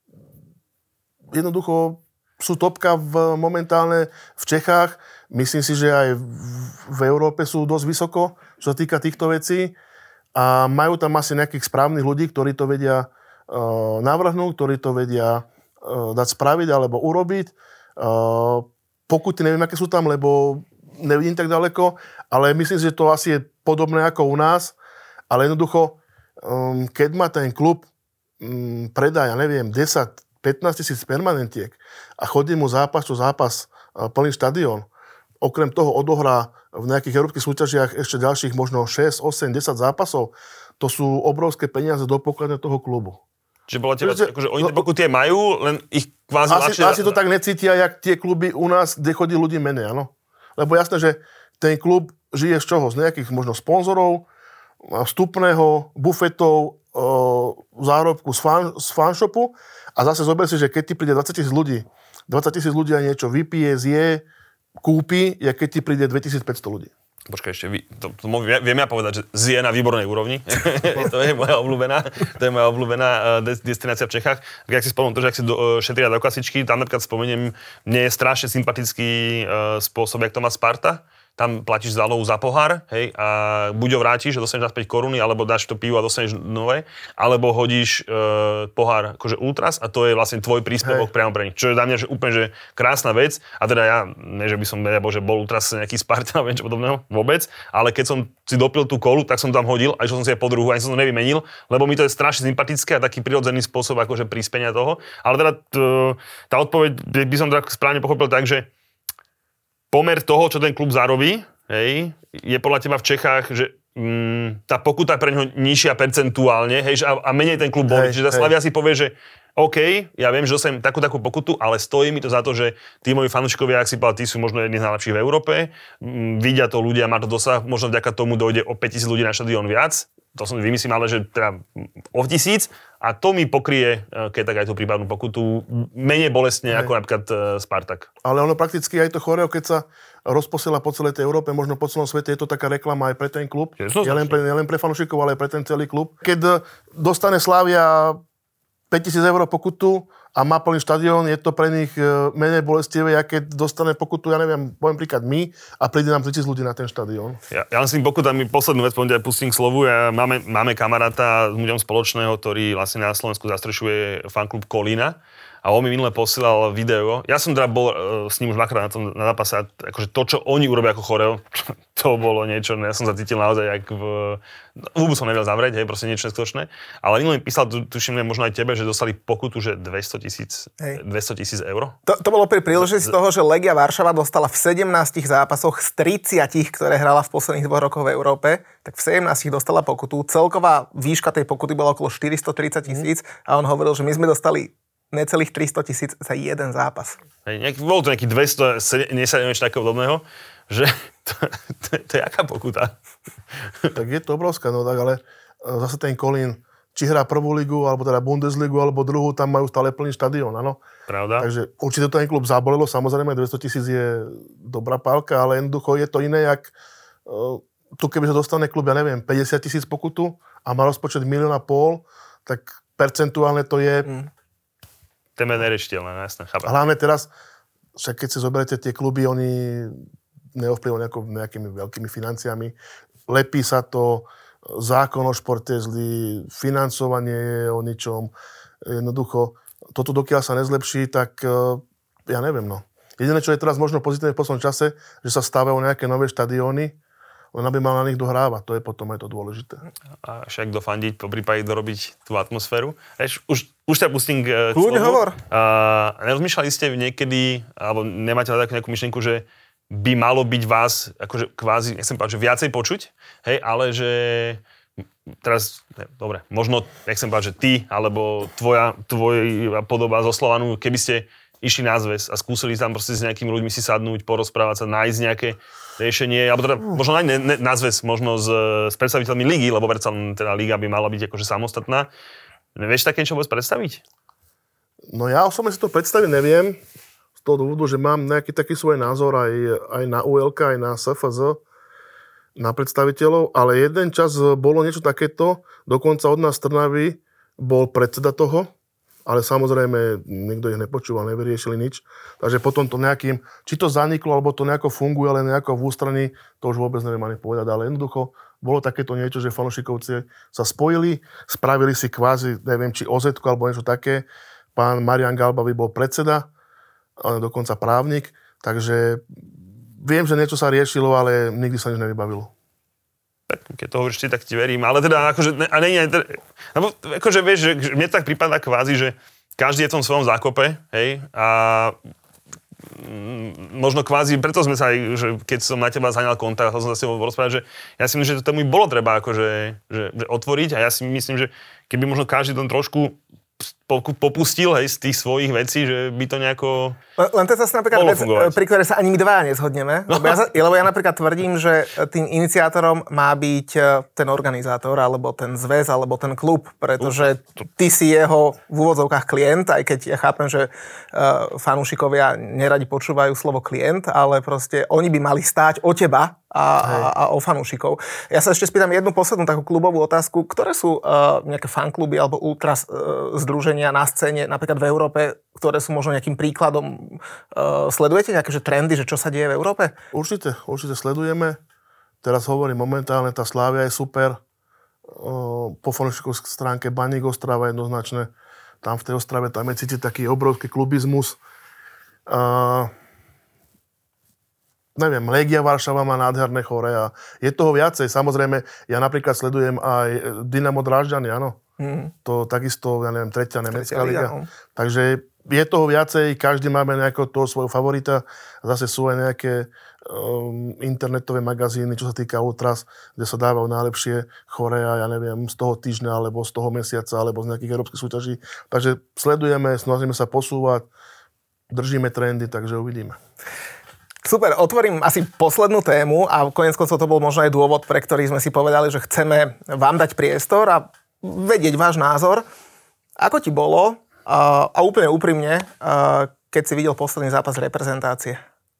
jednoducho sú topka v, momentálne v Čechách. Myslím si, že aj v, v Európe sú dosť vysoko, čo sa týka týchto vecí. A majú tam asi nejakých správnych ľudí, ktorí to vedia uh, navrhnúť, ktorí to vedia dať spraviť alebo urobiť. Pokuty neviem, aké sú tam, lebo nevidím tak ďaleko, ale myslím si, že to asi je podobné ako u nás, ale jednoducho, keď má ten klub predá, ja neviem, desať pätnásť tisíc permanentiek a chodí mu zápas, čo zápas, plný štadión, okrem toho odohrá v nejakých európskych súťažiach ešte ďalších možno šesť, osem, desať zápasov, to sú obrovské peniaze do pokladne toho klubu. Čiže bola teba, akože oni tie pokuty majú, len ich kvázi asi, ľahšie... Asi to tak necítia, jak tie kluby u nás, kde chodí ľudí menej, áno. Lebo jasné, že ten klub žije z čoho? Z nejakých možno sponzorov, vstupného, bufetov, zárobku z, fan, z fanshopu a zase zober si, že keď ti príde dvadsať tisíc ľudí, dvadsať tisíc ľudí a niečo vypije, zje, kúpi, jak keď ti príde dvetisícpäťsto ľudí. Počkaj, ešte, vy, to, to viem ja povedať, že zje na výbornej úrovni. To je moja obľúbená, to je moja obľúbená uh, destinácia v Čechách. Ak si spomenul to, že ak si do, uh, šetria do kasičky, tam napríklad spomeniem, mne je strašne sympatický uh, spôsob, jak to má Sparta. Tam platíš zálohu za pohár, hej, a buď ho vrátiš, že dostaneš naspäť koruny, alebo dáš to pivo a dostaneš nové, alebo hodíš e, pohár akože ultras a to je vlastne tvoj príspevok hej. Priamo pre nich. Čo je za mňa že úplne že krásna vec. A teda ja, ne že by som nebo, že bol ultras nejaký Spartan, alebo niečo podobného, vôbec, ale keď som si dopil tú kolu, tak som tam hodil a išiel som si aj po druhu, ani som to nevymenil, lebo mi to je strašne sympatické a taký prirodzený spôsob akože prispenia toho. Ale teda t, tá odpoveď by som tak správne pochopil tak, že pomer toho, čo ten klub zarobí, hej, je podľa teba v Čechách, že mm, tá pokuta pre ňoho nižšia percentuálne, hej, a, a menej ten klub bolí. Čiže tá Slavia si povie, že OK, ja viem, že dostanem takú takú pokutu, ale stojí mi to za to, že tí moji fanúšikovia, ak si povedal, tí sú možno jedni z najlepších v Európe, mm, vidia to ľudia, má to dosah, možno vďaka tomu dojde o päťtisíc ľudí na štadión viac. To som vymyslím, ale že teda o tisíc a to mi pokrie, keď tak aj tú prípadnú pokutu, menej bolestne ako napríklad Spartak. Ale ono prakticky aj to choreo, keď sa rozposiela po celej tej Európe, možno po celom svete, je to taká reklama aj pre ten klub. Je len pre, len pre fanúšikov, ale aj pre ten celý klub. Keď dostane Slavia päťtisíc eur pokutu a má plný štadión, je to pre nich menej bolestivé, ako keď dostane pokutu, ja neviem, poviem príklad my a príde nám tritisíc ľudí na ten štadión. Ja, ja len s tým pokutami poslednú vec, poviem, pustím k slovu. Ja, máme, máme kamaráta s ľuďom spoločného, ktorý vlastne na Slovensku zastrešuje fanklub Kolína. A on mi minule posielal video. Ja som teda bol uh, s ním už dvakrát na tom na zápase. Akože to, čo oni urobia ako choreo, to bolo niečo, ja som sa cítil naozaj jak v... Vôbec som nevedel zavrieť, hej, proste niečo neskutočné. Ale minule mi písal, tu, tuším, možno aj tebe, že dostali pokutu, že dvesto tisíc eur. To, to bolo pri príležitosti toho, že Legia Varšava dostala v sedemnástich zápasoch z tridsiatich, ktoré hrala v posledných dvoch rokoch v Európe, tak v sedemnástich dostala pokutu. Celková výška tej pokuty bola okolo štyristotridsať tisíc a on hovoril, že my sme dostali necelých tristo tisíc za jeden zápas. Hej, nejaký, bolo to nejaký dvesto, nesadím ešte takého podobného, že to, to, to je aká pokuta? Tak je to obrovská, no tak, ale zase ten Kolín, či hrá prvú ligu, alebo teda Bundesligu, alebo druhú, tam majú stále plný štadión, áno. Pravda. Takže určite to ten klub zabolelo, samozrejme dvesto tisíc je dobrá pálka, ale jednoducho je to iné, jak uh, tu keby sa dostane klub, ja neviem, päťdesiat tisíc pokutu a má rozpočet milión a pol, tak percentuálne to je... Mm. Téme nerešiteľné, jasné, chápem. Hlavne teraz, však keď si zoberete tie kluby, oni neovplyvujú nejako, nejakými veľkými financiami. Lepí sa to, zákon o športe zlý, financovanie je o ničom. Jednoducho, toto dokiaľ sa nezlepší, tak ja neviem, no. Jediné, čo je teraz možno pozitívne v poslednom čase, že sa stávajú nejaké nové štadióny, len aby mal na nich dohrávať. To je potom aj to dôležité. A však dofandiť, po prípade dorobiť tú atmosféru. Eš, už, už ťa pustím k Kľudne hovor. A nerozmýšľali ste niekedy, alebo nemáte takú nejakú myšlienku, že by malo byť vás, akože kvázi, nechcem povedať, že viacej počuť, hej, ale že teraz, ne, dobre, možno, nechcem povedať, že ty, alebo tvoja, tvoja podoba zo Slovanu, keby ste išli na zväz a skúsili tam proste s nejakými ľuďmi si sadnúť, porozprávať sa, nájsť nejaké riešenie, alebo teda možno aj ne, ne, na zväz, možno s, s predstaviteľmi ligy, lebo predsa teda liga by mala byť akože samostatná. Vieš také niečo vôbec predstaviť? No ja osobne si to predstaviť neviem, z toho dôvodu, že mám nejaký taký svoj názor aj, aj na ú el ká, aj na es ef zet, na predstaviteľov, ale jeden čas bolo niečo takéto, dokonca od nás z Trnavy bol predseda toho, ale samozrejme nikto ich nepočúval, nevyriešili nič. Takže potom to nejakým, či to zaniklo, alebo to nejako funguje, ale nejako v ústraní, to už vôbec neviem ani povedať, ale jednoducho bolo takéto niečo, že fanúšikovci sa spojili, spravili si kvázi, neviem, či ó zetku alebo niečo také. Pán Marian Galbavý bol predseda, ale dokonca právnik, takže viem, že niečo sa riešilo, ale nikdy sa nič nevybavilo. Tak, keď to hovoríš ty, tak ti verím. Ale teda, akože, a nie, nie, teda, akože vieš, že, že mne tak prípada kvázi, že každý je v tom svojom zákope, hej, a mm, možno kvázi, preto sme sa aj, že keď som na teba zaňal kontakt, som sa s tebou rozprávať, že ja si myslím, že to tomu bolo treba akože, že, že otvoriť a ja si myslím, že keby možno každý tom trošku popustil, hej, z tých svojich vecí, že by to nejako Len to je zase napríklad vec, pri ktorej sa ani my dvaja nezhodneme. No. Lebo, ja, lebo ja napríklad tvrdím, že tým iniciátorom má byť ten organizátor, alebo ten zväz, alebo ten klub, pretože ty si jeho v úvodzovkách klient, aj keď ja chápem, že uh, fanúšikovia neradi počúvajú slovo klient, ale proste oni by mali stáť o teba a, a, a o fanúšikov. Ja sa ešte spýtam jednu poslednú takú klubovú otázku. Ktoré sú uh, nejaké fankluby alebo ultras uh, združenia na scéne, napríklad v Európe, ktoré sú možno nejakým príkladom? Uh, sledujete nejaké že trendy, že čo sa deje v Európe? Určite, určite sledujeme. Teraz hovorím momentálne, tá Slavia je super. Uh, po fanúšikovskej stránke Baník Ostrava jednoznačne. Tam v tej Ostrave tam je cítiť taký obrovský klubizmus. Uh, neviem, Legia Varšava má nádherné chore a je toho viacej. Samozrejme, ja napríklad sledujem aj Dynamo Drážďany, áno. Mm. To takisto, ja neviem, tretia nemecká liga. No. Takže je toho viacej, každý máme nejakého toho svojho favorita. Zase sú aj nejaké um, internetové magazíny, čo sa týka ultras, kde sa dávajú najlepšie chore a ja neviem, z toho týždňa, alebo z toho mesiaca, alebo z nejakých európskych súťaží. Takže sledujeme, snažíme sa posúvať, držíme trendy, takže uvidíme. Super, otvorím asi poslednú tému a koniec koncov to bol možno aj dôvod, pre ktorý sme si povedali, že chceme vám dať priestor a vedieť váš názor. Ako ti bolo, a, a úplne úprimne, a, keď si videl posledný zápas reprezentácie?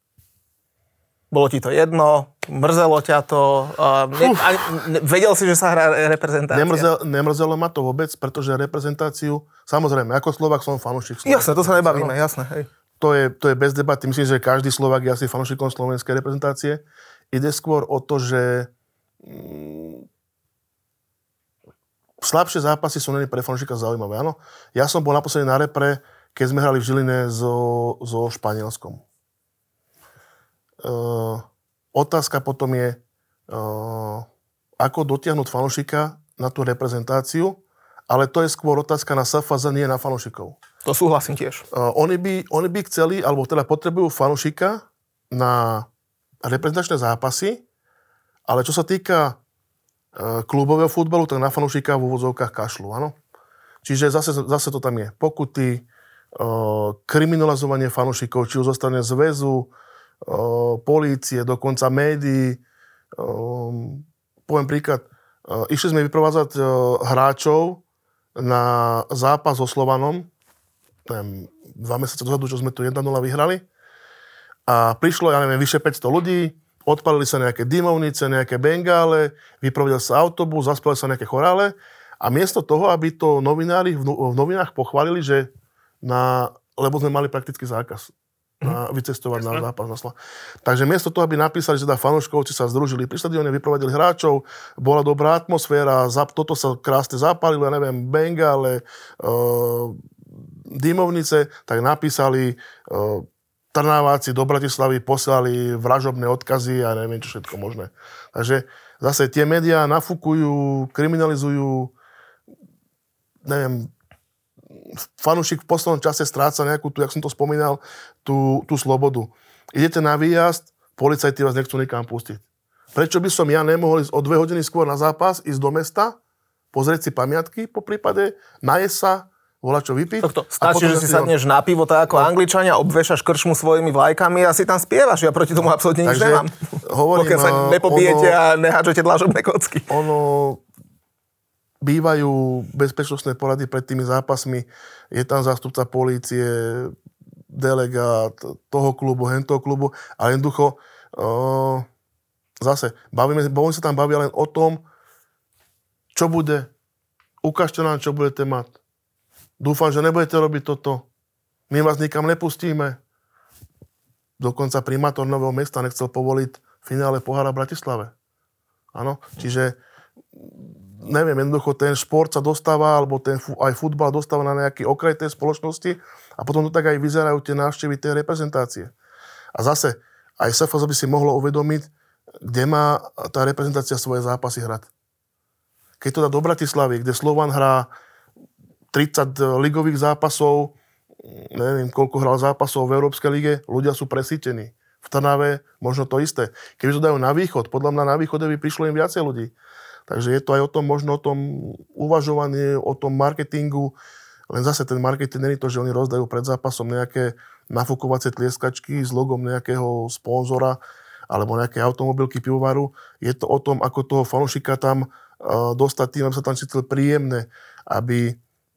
Bolo ti to jedno? Mrzelo ťa to? A, ne, a, ne, vedel si, že sa hrá reprezentácia? Nemrzel, nemrzelo ma to vôbec, pretože reprezentáciu, samozrejme, ako Slovák som fanúšik Slovenska. Jasné, to sa nebavíme, jasné, hej. To je, to je bez debaty. Myslím, že každý Slovák je asi fanúšikom slovenskej reprezentácie. Ide skôr o to, že mm, slabšie zápasy sú není pre fanúšika zaujímavé. Áno? Ja som bol naposledy na repre, keď sme hrali v Žiline so, so Španielskom. Uh, otázka potom je, uh, ako dotiahnuť fanúšika na tú reprezentáciu, ale to je skôr otázka na es ef zet, nie na fanúšikov. To súhlasím tiež. Uh, oni, by, oni by chceli, alebo teda potrebujú fanúšika na reprezentačné zápasy, ale čo sa týka uh, klubového futbalu, tak na fanúšika v úvodzovkách kašľú, áno? Čiže zase, zase to tam je. Pokuty, uh, kriminalizovanie fanúšikov, či už zo strany zväzu, uh, polície, dokonca médií. Uh, poviem príklad, uh, išli sme vyprovázať uh, hráčov na zápas so Slovanom, neviem, dva mesiace dozadu, čo sme tu jeden nula vyhrali. A prišlo, ja neviem, vyše päťsto ľudí, odpalili sa nejaké dymovnice, nejaké bengále, vyprovodil sa autobus, zaspali sa nejaké chorále. A miesto toho, aby to novinári v, no, v novinách pochválili, že na, lebo sme mali prakticky zákaz na vycestovať na zápas na Sla. Takže miesto toho, aby napísali, že teda fanúškovci sa združili pri štadióne, vyprovadili hráčov, bola dobrá atmosféra, za, toto sa krásne zapálilo, ja neviem, bengále, uh, dymovnice, tak napísali uh, Trnaváci do Bratislavy, poslali vražobné odkazy a neviem, čo všetko možné. Takže zase tie médiá nafúkujú, kriminalizujú, neviem, fanúšik v poslednom čase stráca nejakú, tu, jak som to spomínal, tú, tú slobodu. Idete na výjazd, policajti vás nechcú nikam pustiť. Prečo by som ja nemohol ísť o dve hodiny skôr na zápas, ísť do mesta, pozrieť si pamiatky po prípade, najesť sa, volať čo vypiť. Takto, stačí, že si sadneš na pivo, tak ako no. Angličania, obvešaš krčmu svojimi vlajkami a si tam spievaš. Ja proti tomu absolútne nič Takže, nemám. Hovorím, pokiaľ sa nepobijete ono, a nehádžete dlažobné kocky. Ono... Bývajú bezpečnostné porady pred tými zápasmi, je tam zástupca polície, delegát toho klubu, hentoho klubu, a jednoducho uh, zase, bavíme, bavíme sa tam bavia len o tom, čo bude, ukážte nám, čo budete mať. Dúfam, že nebudete robiť toto. My vás nikam nepustíme. Dokonca primátor Nového Mesta nechcel povoliť finále pohára v Bratislave. Áno, čiže neviem, jednoducho ten šport sa dostáva, alebo ten aj futbal dostáva na nejaký okraj tej spoločnosti a potom to tak aj vyzerajú tie návštevy tej reprezentácie. A zase, aj es ef es by si mohlo uvedomiť, kde má tá reprezentácia svoje zápasy hrať. Keď to dá do Bratislavy, kde Slovan hrá tridsať ligových zápasov, neviem, koľko hral zápasov v Európskej lige, ľudia sú presýtení. V Trnave možno to isté. Keby to dajú na východ, podľa mňa na východe by prišlo im viacej ľudí. Takže je to aj o tom, možno o tom uvažovaní, o tom marketingu. Len zase ten marketing nie je to, že oni rozdajú pred zápasom nejaké nafúkovacie tlieskačky s logom nejakého sponzora alebo nejaké automobilky pivovaru. Je to o tom, ako toho fanúšika tam uh, dostať tým, aby sa tam cítil príjemne, aby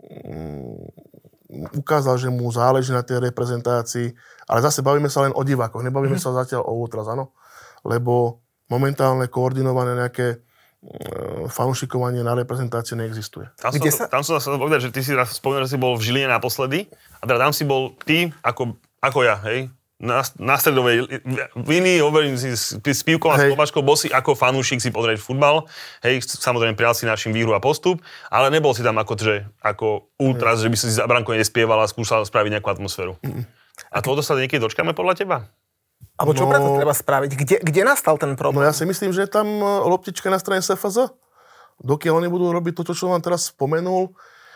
um, ukázal, že mu záleží na tej reprezentácii. Ale zase bavíme sa len o divákoch, nebavíme mm. sa zatiaľ o ultras, áno? Lebo momentálne koordinované nejaké fanúšikovanie na reprezentácie neexistuje. Tam som, sa... tam som sa povedal, že ty si spomínal, že si bol v Žiline naposledy a teda tam si bol ty ako, ako ja, hej? Na, na stredovej línii, hovorím si s, s pívkom a s pomačkou, bol si ako fanúšik si pozrieť futbal, hej, samozrejme prijal si našim výhru a postup, ale nebol si tam ako, že, ako ultras, že by si za bránkou nespieval a skúšal spraviť nejakú atmosféru. Mm. A toto sa niekedy dočkáme podľa teba? Alebo čo no, preto treba spraviť? Kde, kde nastal ten problém? No ja si myslím, že je tam loptička na strane es ef es. Dokiaľ oni budú robiť to, čo vám teraz spomenul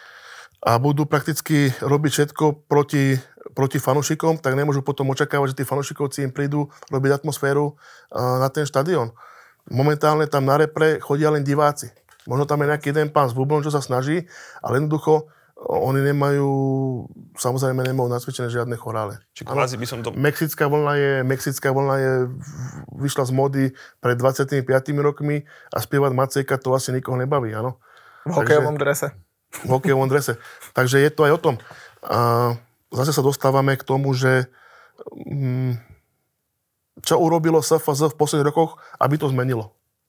a budú prakticky robiť všetko proti, proti fanúšikom, tak nemôžu potom očakávať, že tí fanúšikovci im prídu robiť atmosféru na ten štadión. Momentálne tam na repre chodia len diváci. Možno tam je nejaký jeden pán s bublom, čo sa snaží, ale jednoducho oni nemajú, samozrejme nemajú nacvičené žiadne chorále. Či kvázi by som to... Mexická vlna je, Mexická vlna je, vyšla z mody pred dvadsiatimi piatimi rokmi a spievať Macejka to asi nikoho nebaví, áno? V hokejovom drese. V hokejovom drese. Takže je to aj o tom. A zase sa dostávame k tomu, že mm, čo urobilo es ef es v posledných rokoch, aby to zmenilo.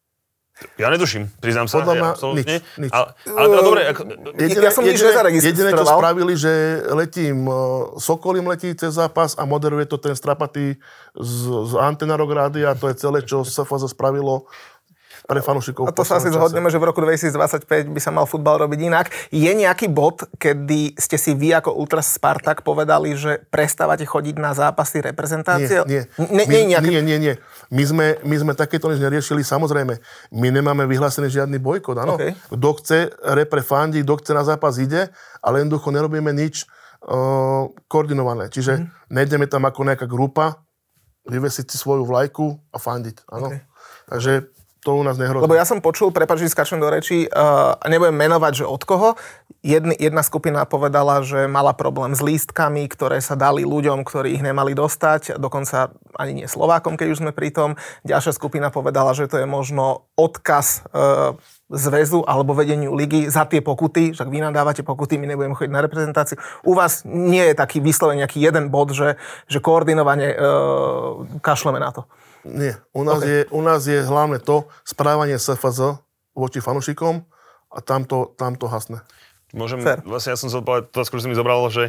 Ja netuším, priznám sa. Podľa mňa absolútne. nič, nič. Ale, ale teda dobre... Ako... Jediné, ja som nič nezaregistroval. Jediné, čo spravili, že letím, Sokol im letí cez zápas a moderuje to ten strapatý z, z Antenarok rádia a to je celé, čo es ef es spravilo pre fanúšikov. A to sa asi zhodneme, že v roku dvetisícdvadsaťpäť by sa mal futbal robiť inak. Je nejaký bod, kedy ste si vy ako Ultras Spartak povedali, že prestávate chodiť na zápasy reprezentácie? Nie, nie. Nie, nie, nejaký... nie, nie, nie. My sme, my sme takéto nič neriešili, samozrejme. My nemáme vyhlásený žiadny bojkot, áno. Okay. Kto chce repre fandí, kto chce na zápas ide, ale jednoducho nerobíme nič uh, koordinované. Čiže mm. nejdeme tam ako nejaká grupa, vyvesiť si svoju vlajku a fandiť. Áno. Okay. Takže to u nás nehrozí. Lebo ja som počul, prepáč, že skáčem do rečí, uh, nebudem menovať, že od koho. Jedny, jedna skupina povedala, že mala problém s lístkami, ktoré sa dali ľuďom, ktorí ich nemali dostať, dokonca ani nie Slovákom, keď už sme pri tom. Ďalšia skupina povedala, že to je možno odkaz uh, zväzu alebo vedeniu ligy za tie pokuty, však vy nám dávate pokuty, my nebudeme chodiť na reprezentáciu. U vás nie je taký vyslovený nejaký jeden bod, že, že koordinovane uh, kašleme na to. Nie. U nás, okay. je, u nás je hlavne to správanie es ef zet voči fanúšikom a tam to, tam to hasne. Môžem, Fair. Vlastne ja som sa povedal, to skôr si mi zobral, že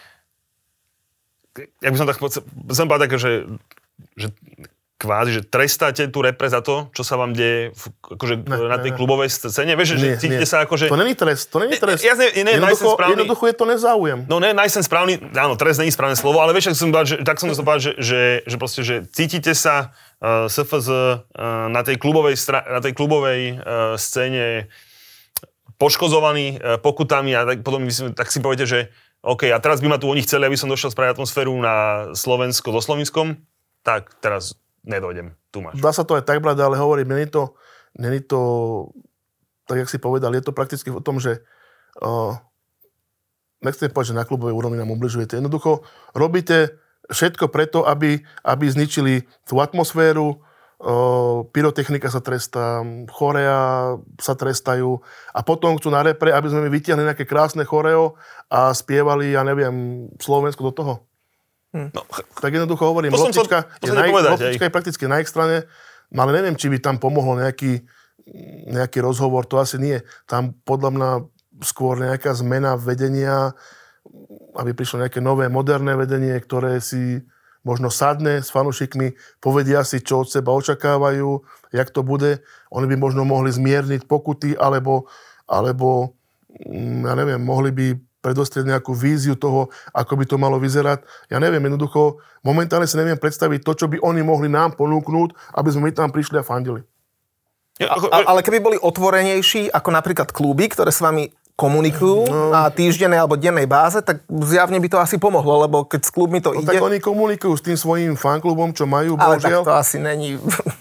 jak by som tak som povedal také, že, že kvázi, že trestáte tú repre za to, čo sa vám deje v, akože, ne, na tej ne, klubovej scéne. Vieš, že cítite sa akože... To není trest, to není trest. Ja, ja, ne, jednoducho, správny, jednoducho je to nezáujem. No ne, najsem správny, áno, trest není správne slovo, ale vieš, tak som povedal, že, tak som to povedal, že, že, že proste, že cítite sa uh, es ef zet uh, na tej klubovej, stra, na tej klubovej uh, scéne poškozovaný uh, pokutami a tak, potom myslím, tak si poviete, že OK, a teraz by ma tu oni chceli, aby som došiel spraviť atmosféru na Slovensko so Slovinskom, tak teraz nedojdem, tu máš. Dá sa to aj tak brať, ale hovorím, není to, není to, tak jak si povedal, je to prakticky o tom, že uh, nechcem povedať, že na klubovej úrovni nám ubližujete. Jednoducho robíte všetko preto, aby, aby zničili tú atmosféru, uh, pyrotechnika sa trestá, chorea sa trestajú a potom chcú na repre, aby sme mi vytiahli nejaké krásne choreo a spievali, ja neviem, Slovensko do toho. Hm. No, tak jednoducho hovorím, loptička, to, to je, naj, povedať, loptička je prakticky na ich strane, ale neviem, či by tam pomohol nejaký, nejaký rozhovor, to asi nie. Tam podľa mňa skôr nejaká zmena vedenia, aby prišlo nejaké nové, moderné vedenie, ktoré si možno sadne s fanúšikmi, povedia si, čo od seba očakávajú, jak to bude. Oni by možno mohli zmierniť pokuty, alebo, alebo ja neviem, mohli by predostrieť nejakú víziu toho, ako by to malo vyzerať. Ja neviem, jednoducho, momentálne si neviem predstaviť to, čo by oni mohli nám ponúknuť, aby sme my tam prišli a fandili. A, ale keby boli otvorenejší, ako napríklad kluby, ktoré s vami komunikujú no. na týždennej alebo dennej báze, tak zjavne by to asi pomohlo, lebo keď s klubmi to no, ide... Tak oni komunikujú s tým svojím fanklubom, čo majú, ale bohužiaľ. Ale tak to asi není...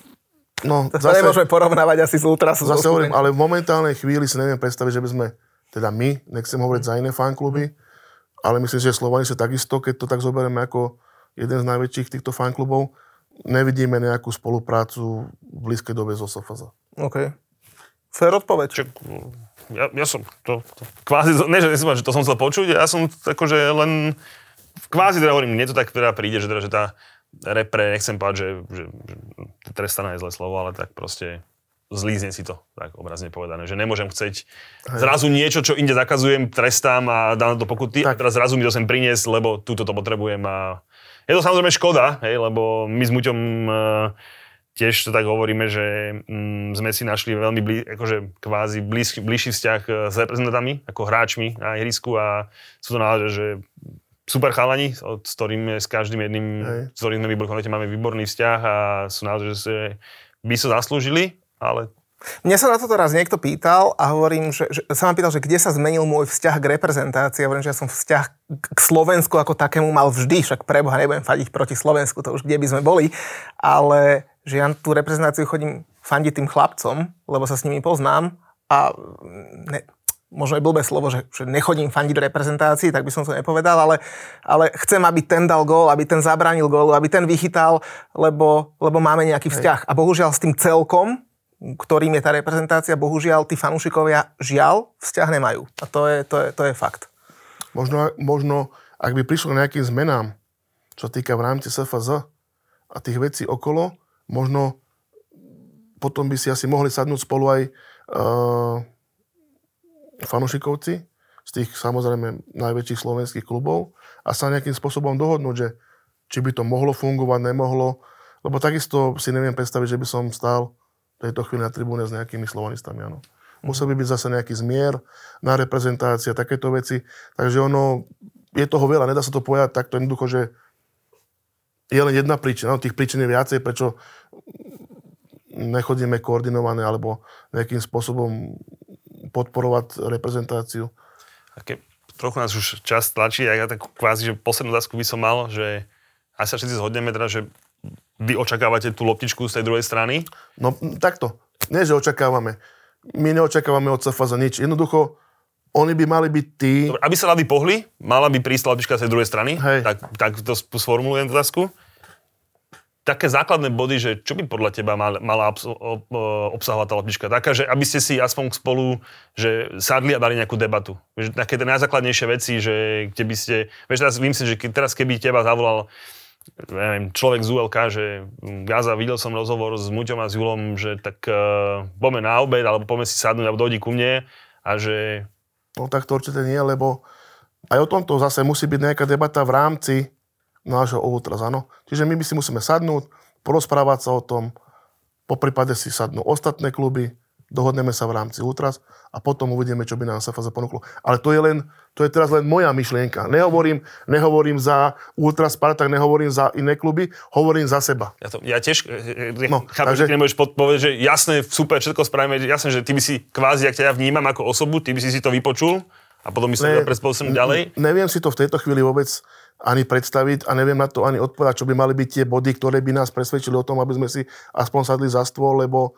No, to zase, nemôžeme porovnávať asi s Ultrasom. Zase hovorím, ale v momentálnej chvíli si neviem predstaviť, že by sme, teda my, nechcem hovoriť za iné fankluby, ale myslím, že Slovani sa takisto, keď to tak zoberieme ako jeden z najväčších týchto fanklubov, nevidíme nejakú spoluprácu v blízkej dobe z es ef zet. OK. Fér odpoveď. Čo, ja, ja som to, to kvázi, ne, že, že to som chcel počuť, ja som akože len kvázi teda hovorím, mne to tak teda príde, že, teda, že tá repre, nechcem povedať, že, že, že trestaná je zlé slovo, ale tak proste zlízne si to, tak obrazne povedané, že nemôžem chceť Hej. zrazu niečo, čo inde zakazujem, trestám a dám to pokuty tak. A teraz zrazu mi to sem priniesť, lebo túto to potrebujem a je to samozrejme škoda, hej, lebo my s Muťom uh, tiež to tak hovoríme, že um, sme si našli veľmi blí, akože kvázi blíž, blížší vzťah s reprezentantami, ako hráčmi na ihrisku a sú to naozaj, že super chalani, s ktorým s každým jedným, Hej. s ktorým sme vyboli, máme výborný vzťah a sú naozaj, že by sa zaslúžili, ale... Mne sa na to raz niekto pýtal a hovorím, že, že sa ma pýtal, že kde sa zmenil môj vzťah k reprezentácii. Hovorím, že ja som vzťah k Slovensku ako takému mal vždy, však preboha nebudem fadiť proti Slovensku, to už kde by sme boli, ale že ja tú reprezentáciu chodím fandiť tým chlapcom, lebo sa s nimi poznám a ne, možno je blbé slovo, že, že nechodím fandiť do reprezentácii, tak by som to nepovedal, ale, ale chcem, aby ten dal gól, aby ten zabránil gólu, aby ten vychytal, lebo, lebo máme nejaký vzťah. A bohužiaľ s tým celkom, ktorým je tá reprezentácia, bohužiaľ tí fanúšikovia žiaľ vzťah nemajú. A to je, to je, to je fakt. Možno, možno, ak by prišlo k nejakým zmenám, čo týka v rámci es ef zet a tých vecí okolo, možno potom by si asi mohli sadnúť spolu aj uh, fanúšikovci z tých samozrejme najväčších slovenských klubov a sa nejakým spôsobom dohodnúť, že či by to mohlo fungovať, nemohlo. Lebo takisto si neviem predstaviť, že by som stál v tejto chvíli na tribúne s nejakými slovanistami. Áno. Musel by byť zase nejaký zmier na reprezentácia, takéto veci. Takže ono, je toho veľa, nedá sa to povedať takto jednoducho, že je len jedna príčina. No, tých príčin je viacej, prečo nechodíme koordinované alebo nejakým spôsobom podporovať reprezentáciu. A ke, trochu nás už čas tlačí, a ja tak kvázi, že poslednú otázku by som mal, že asi sa všetci zhodneme teda, že vy očakávate tú loptičku z tej druhej strany? No takto. Nie, že očakávame. My neočakávame od cé ef zet nič. Jednoducho, oni by mali byť tí... Dobre, aby sa ľady pohli, mala by prísť loptička z tej druhej strany. Hej. Tak, tak to sformulujem otázku. Také základné body, že čo by podľa teba mal, mala obs- obsahovať tá loptička? Taká, že aby ste si aspoň spolu že sadli a dali nejakú debatu. Vieš, také tie najzákladnejšie veci, že kde by ste... Vieš, teraz vymyslím, že ke, teraz keby teba zavolal neviem, človek z ú el ká, že Gaza, videl som rozhovor s Muťom a s Julom, že tak uh, poďme na obed, alebo poďme si sadnúť, alebo dojdi ku mne a že... No tak to určite nie, lebo aj o tomto zase musí byť nejaká debata v rámci nášho Ultras, áno. Čiže my by si musíme sadnúť, porozprávať sa o tom, poprípade si sadnú ostatné kluby, dohodneme sa v rámci Ultras a potom uvidíme, čo by nám cé ef zet ponúklo. Ale to je len, to je teraz len moja myšlienka. Nehovorím, nehovorím za Ultras Spartak, nehovorím za iné kluby, hovorím za seba. Ja, to, ja tiež no, chápem, takže... že ty nemôžeš povedať, že jasné, super, všetko spravíme, jasné, že ty by si kvázi, ak ťa ja vnímam ako osobu, ty by si si to vypočul a potom by som ne, predspôsobom ďalej. Neviem si to v tejto chvíli vôbec ani predstaviť a neviem na to ani odpovedať, čo by mali byť tie body, ktoré by nás presvedčili o tom, aby sme si aspoň sadli za stôl, lebo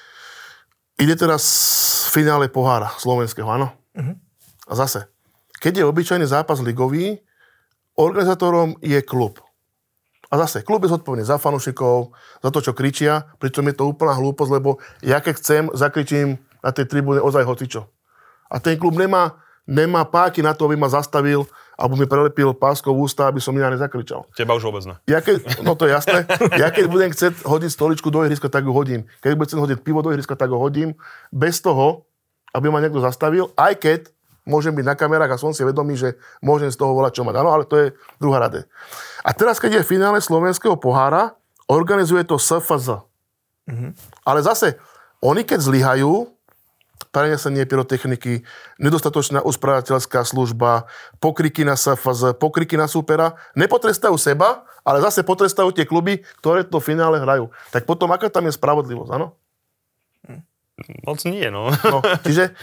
ide teraz finále pohára slovenského, áno? Uh-huh. A zase, keď je obyčajný zápas ligový, organizátorom je klub. A zase, klub je zodpovedný za fanúšikov, za to, čo kričia, pričom je to úplná hlúposť, lebo ja keď chcem, zakričím na tej tribúne ozaj hocičo. A ten klub nemá, nemá páky na to, aby ma zastavil, alebo mi prelepil páskou v ústa, aby som ja nezakričal. Teba už vôbec ne. Ja keď, no to je jasné. Ja keď budem chcieť hodiť stoličku do ihriska, tak ju hodím. Keď budem chcieť hodiť pivo do ihriska, tak ho hodím. Bez toho, aby ma niekto zastavil, aj keď môžem byť na kamerách a som si vedomý, že môžem z toho volať, čo mať. Áno, ale to je druhá rade. A teraz, keď je finále slovenského pohára, organizuje to cé ef zet. Mm-hmm. Ale zase, oni keď zlyhajú, prenesenie pyrotechniky, nedostatočná uspravodajská služba, pokriky na cé ef zet, pokriky na súpera, nepotrestajú seba, ale zase potrestajú tie kluby, ktoré to v finále hrajú. Tak potom, aká tam je spravodlivosť, áno? Moc nie, no. no. Čiže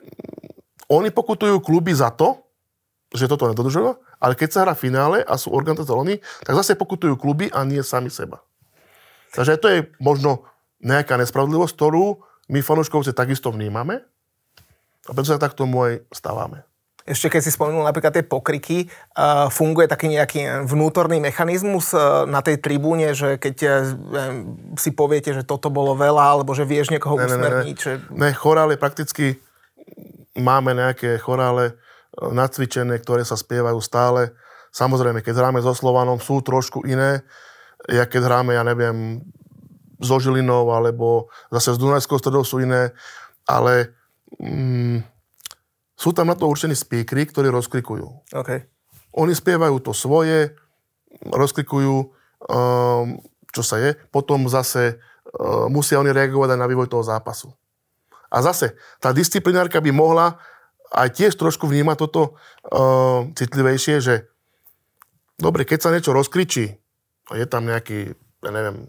oni pokutujú kluby za to, že toto nedodržujú, ale keď sa hrá v finále a sú organizátori, tak zase pokutujú kluby a nie sami seba. Takže to je možno nejaká nespravodlivosť, ktorú my fanúškovci takisto vnímame a preto sa tak tomu aj stávame. Ešte keď si spomenul napríklad tie pokriky, uh, funguje taký nejaký vnútorný mechanizmus uh, na tej tribúne, že keď uh, si poviete, že toto bolo veľa, alebo že vieš niekoho ne, usmerniť? Ne, ne. Že... ne, chorále prakticky máme nejaké chorále uh, nacvičené, ktoré sa spievajú stále. Samozrejme, keď hráme so Slovanom, sú trošku iné. Ja keď hráme, ja neviem, so Žilinou, alebo zase s Dunajskou Stredou sú iné, ale mm, sú tam na to určení speakery, ktorí rozklikujú. Okay. Oni spievajú to svoje, rozklikujú, um, čo sa je, potom zase uh, musia oni reagovať aj na vývoj toho zápasu. A zase, tá disciplinárka by mohla aj tiež trošku vnímať toto uh, citlivejšie, že dobre, keď sa niečo rozkričí, je tam nejaký, ja neviem,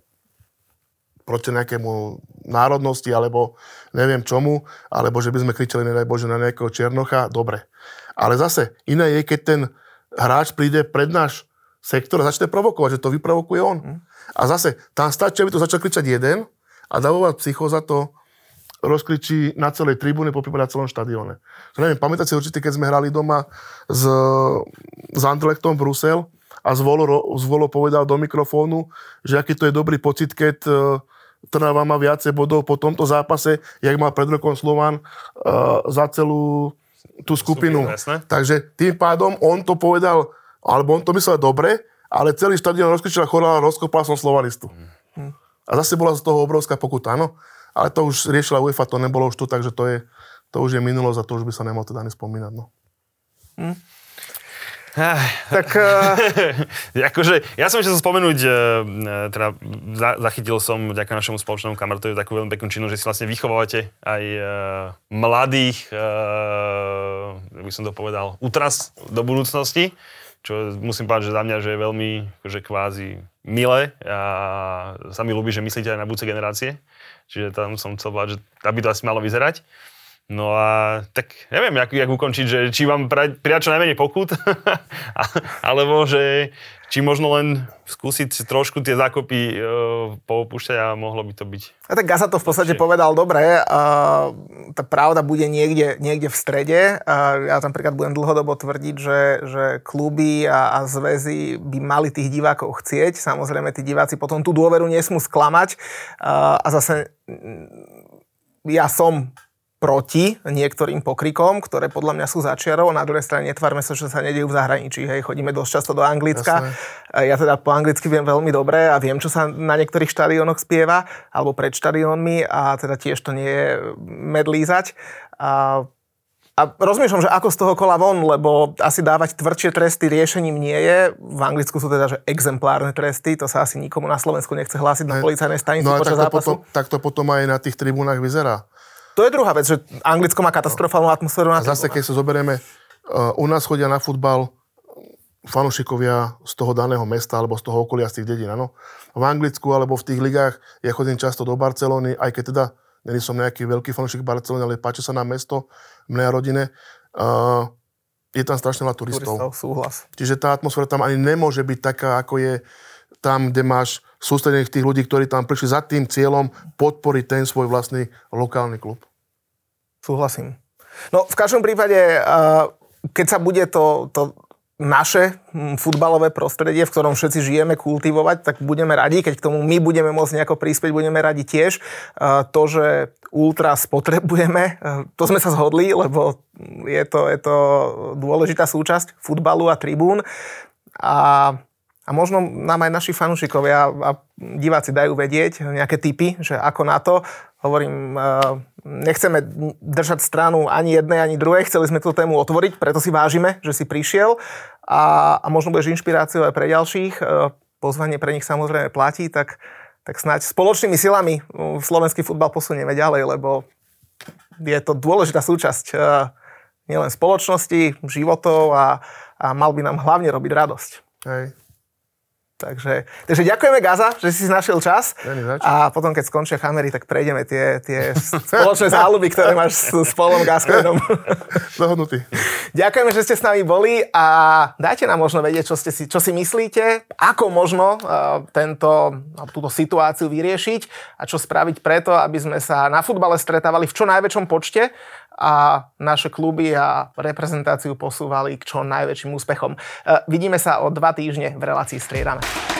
proti nejakému národnosti, alebo neviem čomu, alebo že by sme kričali, nedaj Bože, na nejakého Černocha, dobre. Ale zase, iné je, keď ten hráč príde pred náš sektor a začne provokovať, že to vyprovokuje on. Mm. A zase, tam stačí, aby to začal kričať jeden a dávovať psychóza to rozkričí na celej tribúne, poprípade na celom štadióne. Že neviem, pamätáte si určite, keď sme hrali doma s, s Anderlechtom v Brusel a Zvolo, Zvolo povedal do mikrofónu, že aký to je dobrý pocit, keď Trnava má viacej bodov po tomto zápase, jak mal pred rokom Slovan uh, za celú tú skupinu. Super, takže tým pádom on to povedal, alebo on to myslel dobre, ale celý štadión rozkričil a chorál a rozkopal som Slovanistu. Mm. A zase bola z toho obrovská pokuta, áno. Ale to už riešila UEFA, to nebolo už tu, takže to, je, to už je minulosť a to už by sa nemohol teda ani spomínať, no. Mm. Tak uh... akože, ja som ešte sa spomenúť, teda zachytil som vďaka našemu spoločnému kamarátovi takú veľmi peknú činnosť, že si vlastne vychovávate aj mladých, by som to povedal, útras do budúcnosti, čo musím povedať, že za mňa, že je veľmi že kvázi milé a sa mi ľúbi, že myslíte aj na budúce generácie, čiže tam som chcel povedať, že aby to asi malo vyzerať. No a tak neviem, jak, jak ukončiť, že či vám prijať čo najmenej pokút, alebo že či možno len skúsiť trošku tie zákopy e, poopúšťať a mohlo by to byť. A tak Gaza to v podstate povedal dobre. A tá pravda bude niekde, niekde v strede. A ja tam napríklad budem dlhodobo tvrdiť, že, že kluby a, a zväzy by mali tých divákov chcieť. Samozrejme, tí diváci potom tú dôveru nesmú sklamať. A, a zase ja som proti niektorým pokrikom, ktoré podľa mňa sú začiarov. Na druhej strane netvárme sa, že sa nedejú v zahraničí. Hej, chodíme dosť často do Anglicka. Jasné. Ja teda po anglicky viem veľmi dobre a viem, čo sa na niektorých štadiónoch spieva, alebo pred štadiónmi a teda tiež to nie je medlízať. A, a rozmýšľam, že ako z toho kola von, lebo asi dávať tvrdšie tresty riešením nie je. V Anglicku sú teda že exemplárne tresty, to sa asi nikomu na Slovensku nechce hlásiť na policajnej stanici no počas zápasu. Potom, tak to potom aj na tých tribúnach vyzerá. To je druhá vec, že Anglicko má katastrofálnu atmosféru na tribúnach. Zase, keď sa zoberieme, uh, u nás chodia na futbal fanúšikovia z toho daného mesta alebo z toho okolia, z tých dedín, áno. V Anglicku alebo v tých ligách ja chodím často do Barcelony, aj keď teda nie som nejaký veľký fanúšik Barcelony, ale páči sa nám mesto, mne a rodine. Uh, je tam strašne veľa turistov. Turistov, súhlas. Čiže tá atmosféra tam ani nemôže byť taká, ako je tam, kde máš sústredených tých ľudí, ktorí tam prišli za tým cieľom podporiť ten svoj vlastný lokálny klub. Súhlasím. No v každom prípade, keď sa bude to, to naše futbalové prostredie, v ktorom všetci žijeme, kultivovať, tak budeme radi. Keď k tomu my budeme môcť nejako prispieť, budeme radi tiež. To, že ultras potrebujeme, to sme sa zhodli, lebo je to, je to dôležitá súčasť futbalu a tribún. A A možno nám aj naši fanúšikovia a diváci dajú vedieť nejaké tipy, že ako na to. Hovorím, nechceme držať stranu ani jednej, ani druhej. Chceli sme tú tému otvoriť, preto si vážime, že si prišiel. A, a možno budeš inšpiráciou aj pre ďalších. Pozvanie pre nich samozrejme platí, tak, tak snáď spoločnými silami slovenský futbal posunieme ďalej, lebo je to dôležitá súčasť nielen spoločnosti, životov a, a mal by nám hlavne robiť radosť. Hej. Takže, takže ďakujeme, Gaza, že si si našiel čas. A potom, keď skončia kamery, tak prejdeme tie, tie spoločné záľuby, ktoré máš s, s Paulom Gascoigneom. Dohodnutý. Ďakujeme, že ste s nami boli a dajte nám možno vedieť, čo, ste si, čo si myslíte, ako možno uh, tento, túto situáciu vyriešiť a čo spraviť preto, aby sme sa na futbale stretávali v čo najväčšom počte a naše kluby a reprezentáciu posúvali k čo najväčším úspechom. Vidíme sa o dva týždne v relácii Striedame.